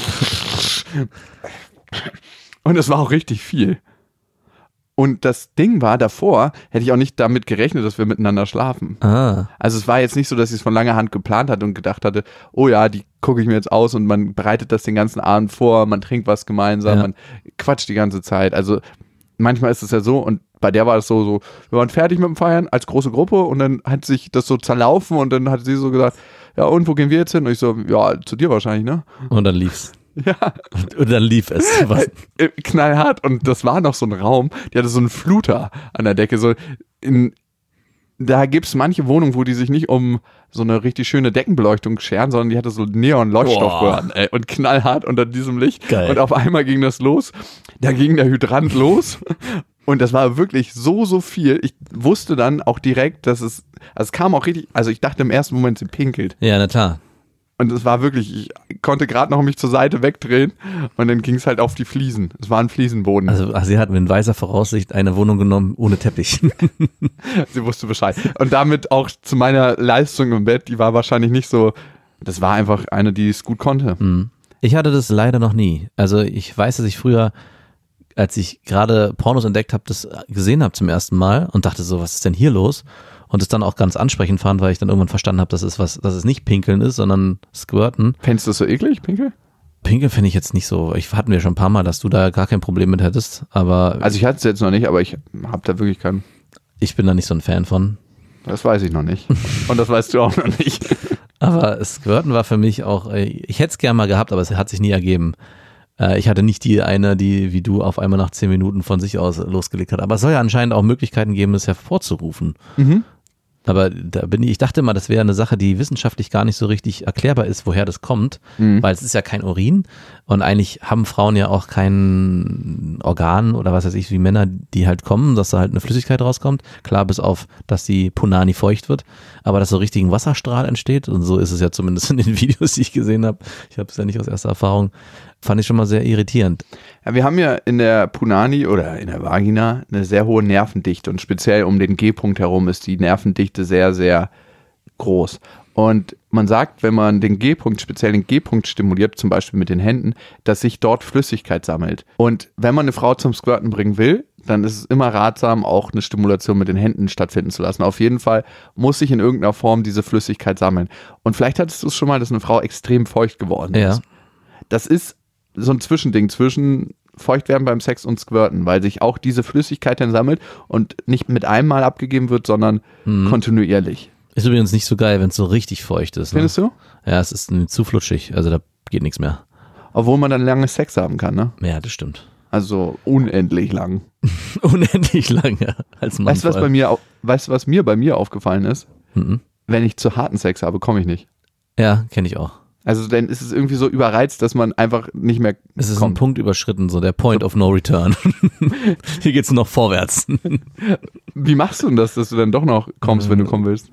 A: und es war auch richtig viel. Und das Ding war, davor hätte ich auch nicht damit gerechnet, dass wir miteinander schlafen.
B: Ah.
A: Also es war jetzt nicht so, dass ich es von langer Hand geplant hatte und gedacht hatte, oh ja, die gucke ich mir jetzt aus und man bereitet das den ganzen Abend vor, man trinkt was gemeinsam,
B: Ja.
A: man quatscht die ganze Zeit. Also manchmal ist es ja so und bei der war es so, so, wir waren fertig mit dem Feiern als große Gruppe und dann hat sich das so zerlaufen und dann hat sie so gesagt, ja und, wo gehen wir jetzt hin? Und ich so, ja, zu dir wahrscheinlich, ne?
B: Und dann lief's.
A: Ja.
B: Und, und dann lief es. Was?
A: Knallhart und das war noch so ein Raum, die hatte so einen Fluter an der Decke, so in, da gibt's manche Wohnungen, wo die sich nicht um so eine richtig schöne Deckenbeleuchtung scheren, sondern die hatte so Neon-Leuchtstoffröhren und knallhart unter diesem Licht.
B: Geil.
A: Und auf einmal ging das los, da ging der Hydrant los und das war wirklich so, so viel. Ich wusste dann auch direkt, dass es, also es kam auch richtig, also ich dachte im ersten Moment, sie pinkelt.
B: Ja, na klar.
A: Und es war wirklich, ich konnte gerade noch mich zur Seite wegdrehen und dann ging es halt auf die Fliesen. Es war ein Fliesenboden.
B: Also ach, sie hat mit weiser Voraussicht eine Wohnung genommen ohne Teppich.
A: Sie wusste Bescheid. Und damit auch zu meiner Leistung im Bett, die war wahrscheinlich nicht so, das war einfach eine, die es gut konnte.
B: Ich hatte das leider noch nie. Also ich weiß, dass ich früher, als ich gerade Pornos entdeckt habe, das gesehen habe zum ersten Mal und dachte so, was ist denn hier los? Und es dann auch ganz ansprechend fand, weil ich dann irgendwann verstanden habe, dass es was, dass es nicht Pinkeln ist, sondern Squirten.
A: Fändest du das so eklig, Pinkel?
B: Pinkeln finde ich jetzt nicht so. Ich hatten wir schon ein paar Mal, dass du da gar kein Problem mit hättest, aber
A: Also ich hatte es jetzt noch nicht, aber ich habe da wirklich keinen.
B: ich bin da nicht so ein Fan von.
A: Das weiß ich noch nicht. Und das weißt du auch noch nicht.
B: Aber Squirten war für mich auch, ich hätte es gerne mal gehabt, aber es hat sich nie ergeben. Ich hatte nicht die eine, die wie du auf einmal nach zehn Minuten von sich aus losgelegt hat. Aber es soll ja anscheinend auch Möglichkeiten geben, das hervorzurufen.
A: Mhm.
B: Aber da bin ich, ich dachte immer, das wäre eine Sache, die wissenschaftlich gar nicht so richtig erklärbar ist, woher das kommt, mhm. weil es ist ja kein Urin und eigentlich haben Frauen ja auch kein Organ oder was weiß ich, wie Männer, die halt kommen, dass da halt eine Flüssigkeit rauskommt. Klar, bis auf, dass die Punani feucht wird, aber dass so richtig ein Wasserstrahl entsteht und so ist es ja zumindest in den Videos, die ich gesehen habe. Ich habe es ja nicht aus erster Erfahrung. Fand ich schon mal sehr irritierend.
A: Ja, wir haben ja in der Punani oder in der Vagina eine sehr hohe Nervendichte und speziell um den G-Punkt herum ist die Nervendichte sehr, sehr groß. Und man sagt, wenn man den G-Punkt, speziell den G-Punkt stimuliert, zum Beispiel mit den Händen, dass sich dort Flüssigkeit sammelt. Und wenn man eine Frau zum Squirten bringen will, dann ist es immer ratsam, auch eine Stimulation mit den Händen stattfinden zu lassen. Auf jeden Fall muss sich in irgendeiner Form diese Flüssigkeit sammeln. Und vielleicht hattest du es schon mal, dass eine Frau extrem feucht geworden ist.
B: Ja.
A: Das ist so ein Zwischending zwischen Feuchtwerden beim Sex und Squirten, weil sich auch diese Flüssigkeit dann sammelt und nicht mit einem Mal abgegeben wird, sondern mhm. kontinuierlich.
B: Ist übrigens nicht so geil, wenn es so richtig feucht ist. Ne?
A: Findest du?
B: Ja, es ist zu flutschig, also da geht nichts mehr.
A: Obwohl man dann lange Sex haben kann, ne?
B: Ja, das stimmt.
A: Also unendlich lang.
B: Unendlich lang, ja. Als Mann
A: weißt du, was bei mir, weißt du, was mir bei mir aufgefallen ist?
B: Mhm.
A: Wenn ich zu harten Sex habe, komme ich nicht.
B: Ja, kenne ich auch.
A: Also dann ist es irgendwie so überreizt, dass man einfach nicht mehr
B: Es ist
A: kommt.
B: ein Punkt überschritten, so der Point of no return. Hier geht's nur noch vorwärts.
A: Wie machst du denn das, dass du dann doch noch kommst, wenn du kommen willst?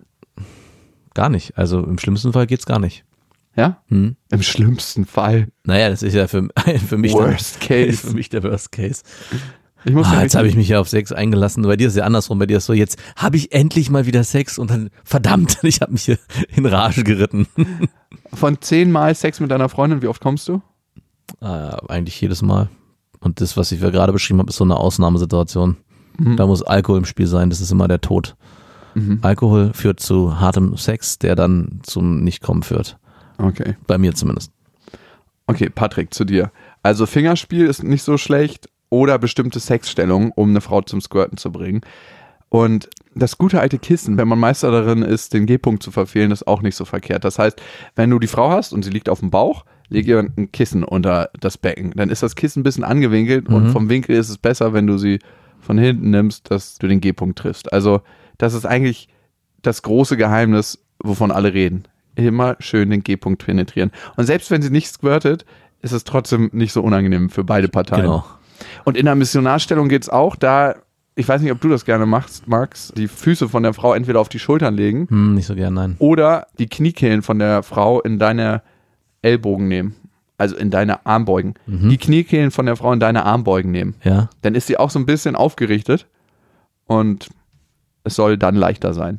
B: Gar nicht. Also im schlimmsten Fall geht's gar nicht.
A: Ja?
B: Hm.
A: Im schlimmsten Fall.
B: Naja, das ist ja für, für mich
A: Worst
B: dann,
A: Case.
B: für mich der Worst Case.
A: Ich muss
B: ah,
A: ja
B: jetzt habe ich mich ja auf Sex eingelassen. Bei dir ist es ja andersrum. Bei dir ist so, jetzt habe ich endlich mal wieder Sex und dann, verdammt, ich habe mich hier in Rage geritten.
A: Von zehn Mal Sex mit deiner Freundin, wie oft kommst du?
B: Ah, eigentlich jedes Mal. Und das, was ich ja gerade beschrieben habe, ist so eine Ausnahmesituation. Mhm. Da muss Alkohol im Spiel sein, das ist immer der Tod. Mhm. Alkohol führt zu hartem Sex, der dann zum Nichtkommen führt.
A: Okay.
B: Bei mir zumindest.
A: Okay, Patrick, zu dir. Also Fingerspiel ist nicht so schlecht oder bestimmte Sexstellungen, um eine Frau zum Squirten zu bringen. Und das gute alte Kissen, wenn man Meister darin ist, den G-Punkt zu verfehlen, ist auch nicht so verkehrt. Das heißt, wenn du die Frau hast und sie liegt auf dem Bauch, leg ihr ein Kissen unter das Becken. Dann ist das Kissen ein bisschen angewinkelt mhm. und vom Winkel ist es besser, wenn du sie von hinten nimmst, dass du den G-Punkt triffst. Also das ist eigentlich das große Geheimnis, wovon alle reden. Immer schön den G-Punkt penetrieren. Und selbst wenn sie nicht squirtet, ist es trotzdem nicht so unangenehm für beide Parteien.
B: Genau.
A: Und in der Missionarstellung geht es auch, da, ich weiß nicht, ob du das gerne machst, Max, die Füße von der Frau entweder auf die Schultern legen.
B: Hm, nicht so gern, nein.
A: Oder die Kniekehlen von der Frau in deine Ellbogen nehmen. Also in deine Armbeugen. Mhm. Die Kniekehlen von der Frau in deine Armbeugen nehmen.
B: Ja.
A: Dann ist sie auch so ein bisschen aufgerichtet und es soll dann leichter sein.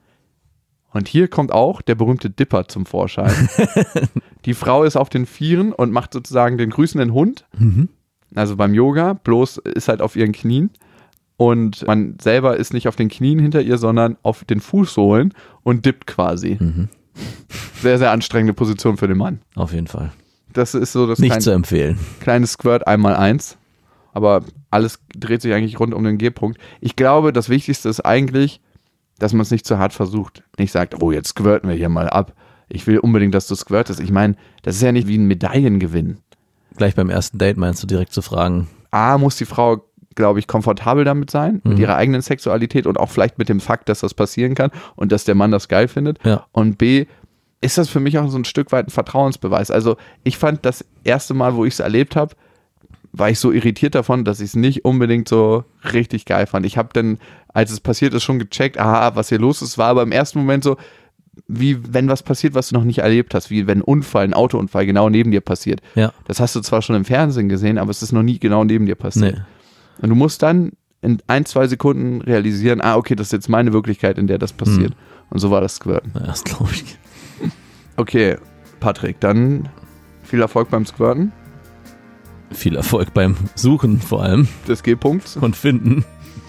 A: Und hier kommt auch der berühmte Dipper zum Vorschein. Die Frau ist auf den Vieren und macht sozusagen den grüßenden Hund.
B: Mhm.
A: Also beim Yoga, bloß ist halt auf ihren Knien. Und man selber ist nicht auf den Knien hinter ihr, sondern auf den Fußsohlen und dippt quasi.
B: Mhm.
A: Sehr, sehr anstrengende Position für den Mann.
B: Auf jeden Fall.
A: Das ist so das
B: Nicht
A: kleine,
B: zu empfehlen.
A: kleine Squirt einmal eins. aber alles dreht sich eigentlich rund um den G-Punkt. Ich glaube, das Wichtigste ist eigentlich, dass man es nicht zu hart versucht. Nicht sagt, oh, jetzt squirten wir hier mal ab. Ich will unbedingt, dass du squirtest. Ich meine, das ist ja nicht wie ein Medaillengewinn.
B: Gleich beim ersten Date meinst du direkt zu fragen.
A: A, muss die Frau, glaube ich, komfortabel damit sein, mhm. mit ihrer eigenen Sexualität und auch vielleicht mit dem Fakt, dass das passieren kann und dass der Mann das geil findet.
B: Ja.
A: Und B, ist das für mich auch so ein Stück weit ein Vertrauensbeweis. Also ich fand das erste Mal, wo ich es erlebt habe, war ich so irritiert davon, dass ich es nicht unbedingt so richtig geil fand. Ich habe dann, als es passiert ist, schon gecheckt, aha, was hier los ist, war aber im ersten Moment so, wie wenn was passiert, was du noch nicht erlebt hast, wie wenn ein Unfall, ein Autounfall genau neben dir passiert.
B: Ja.
A: Das hast du zwar schon im Fernsehen gesehen, aber es ist noch nie genau neben dir passiert.
B: Nee.
A: Und du musst dann in ein, zwei Sekunden realisieren, ah, okay, das ist jetzt meine Wirklichkeit, in der das passiert. Hm. Und so war das Squirten.
B: Ja, das glaube ich.
A: Okay, Patrick, dann viel Erfolg beim Squirten.
B: Viel Erfolg beim Suchen vor allem.
A: Des G-Punkts.
B: Und Finden.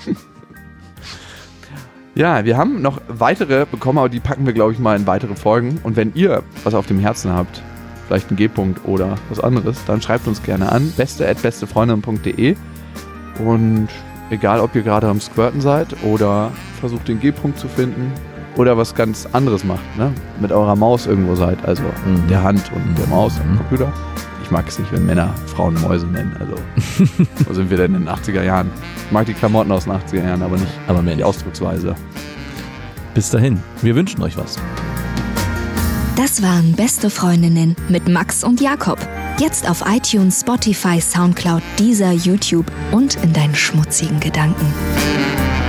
A: Ja, wir haben noch weitere bekommen, aber die packen wir, glaube ich, mal in weitere Folgen. Und wenn ihr was auf dem Herzen habt, vielleicht einen G-Punkt oder was anderes, dann schreibt uns gerne an. beste at bestefreundin punkt de. Und egal, ob ihr gerade am Squirten seid oder versucht, den G-Punkt zu finden oder was ganz anderes macht, ne? Mit eurer Maus irgendwo seid, also
B: mhm.
A: der Hand und
B: mhm.
A: der Maus und dem Computer. Ich mag es nicht, wenn Männer Frauen Mäuse nennen. Also, wo sind wir denn in den achtziger Jahren? Ich mag die Klamotten aus den achtziger Jahren, aber nicht
B: aber mehr
A: die
B: nicht.
A: Ausdrucksweise.
B: Bis dahin, wir wünschen euch was.
C: Das waren Beste Freundinnen mit Max und Jakob. Jetzt auf iTunes, Spotify, Soundcloud, Deezer, YouTube und in deinen schmutzigen Gedanken.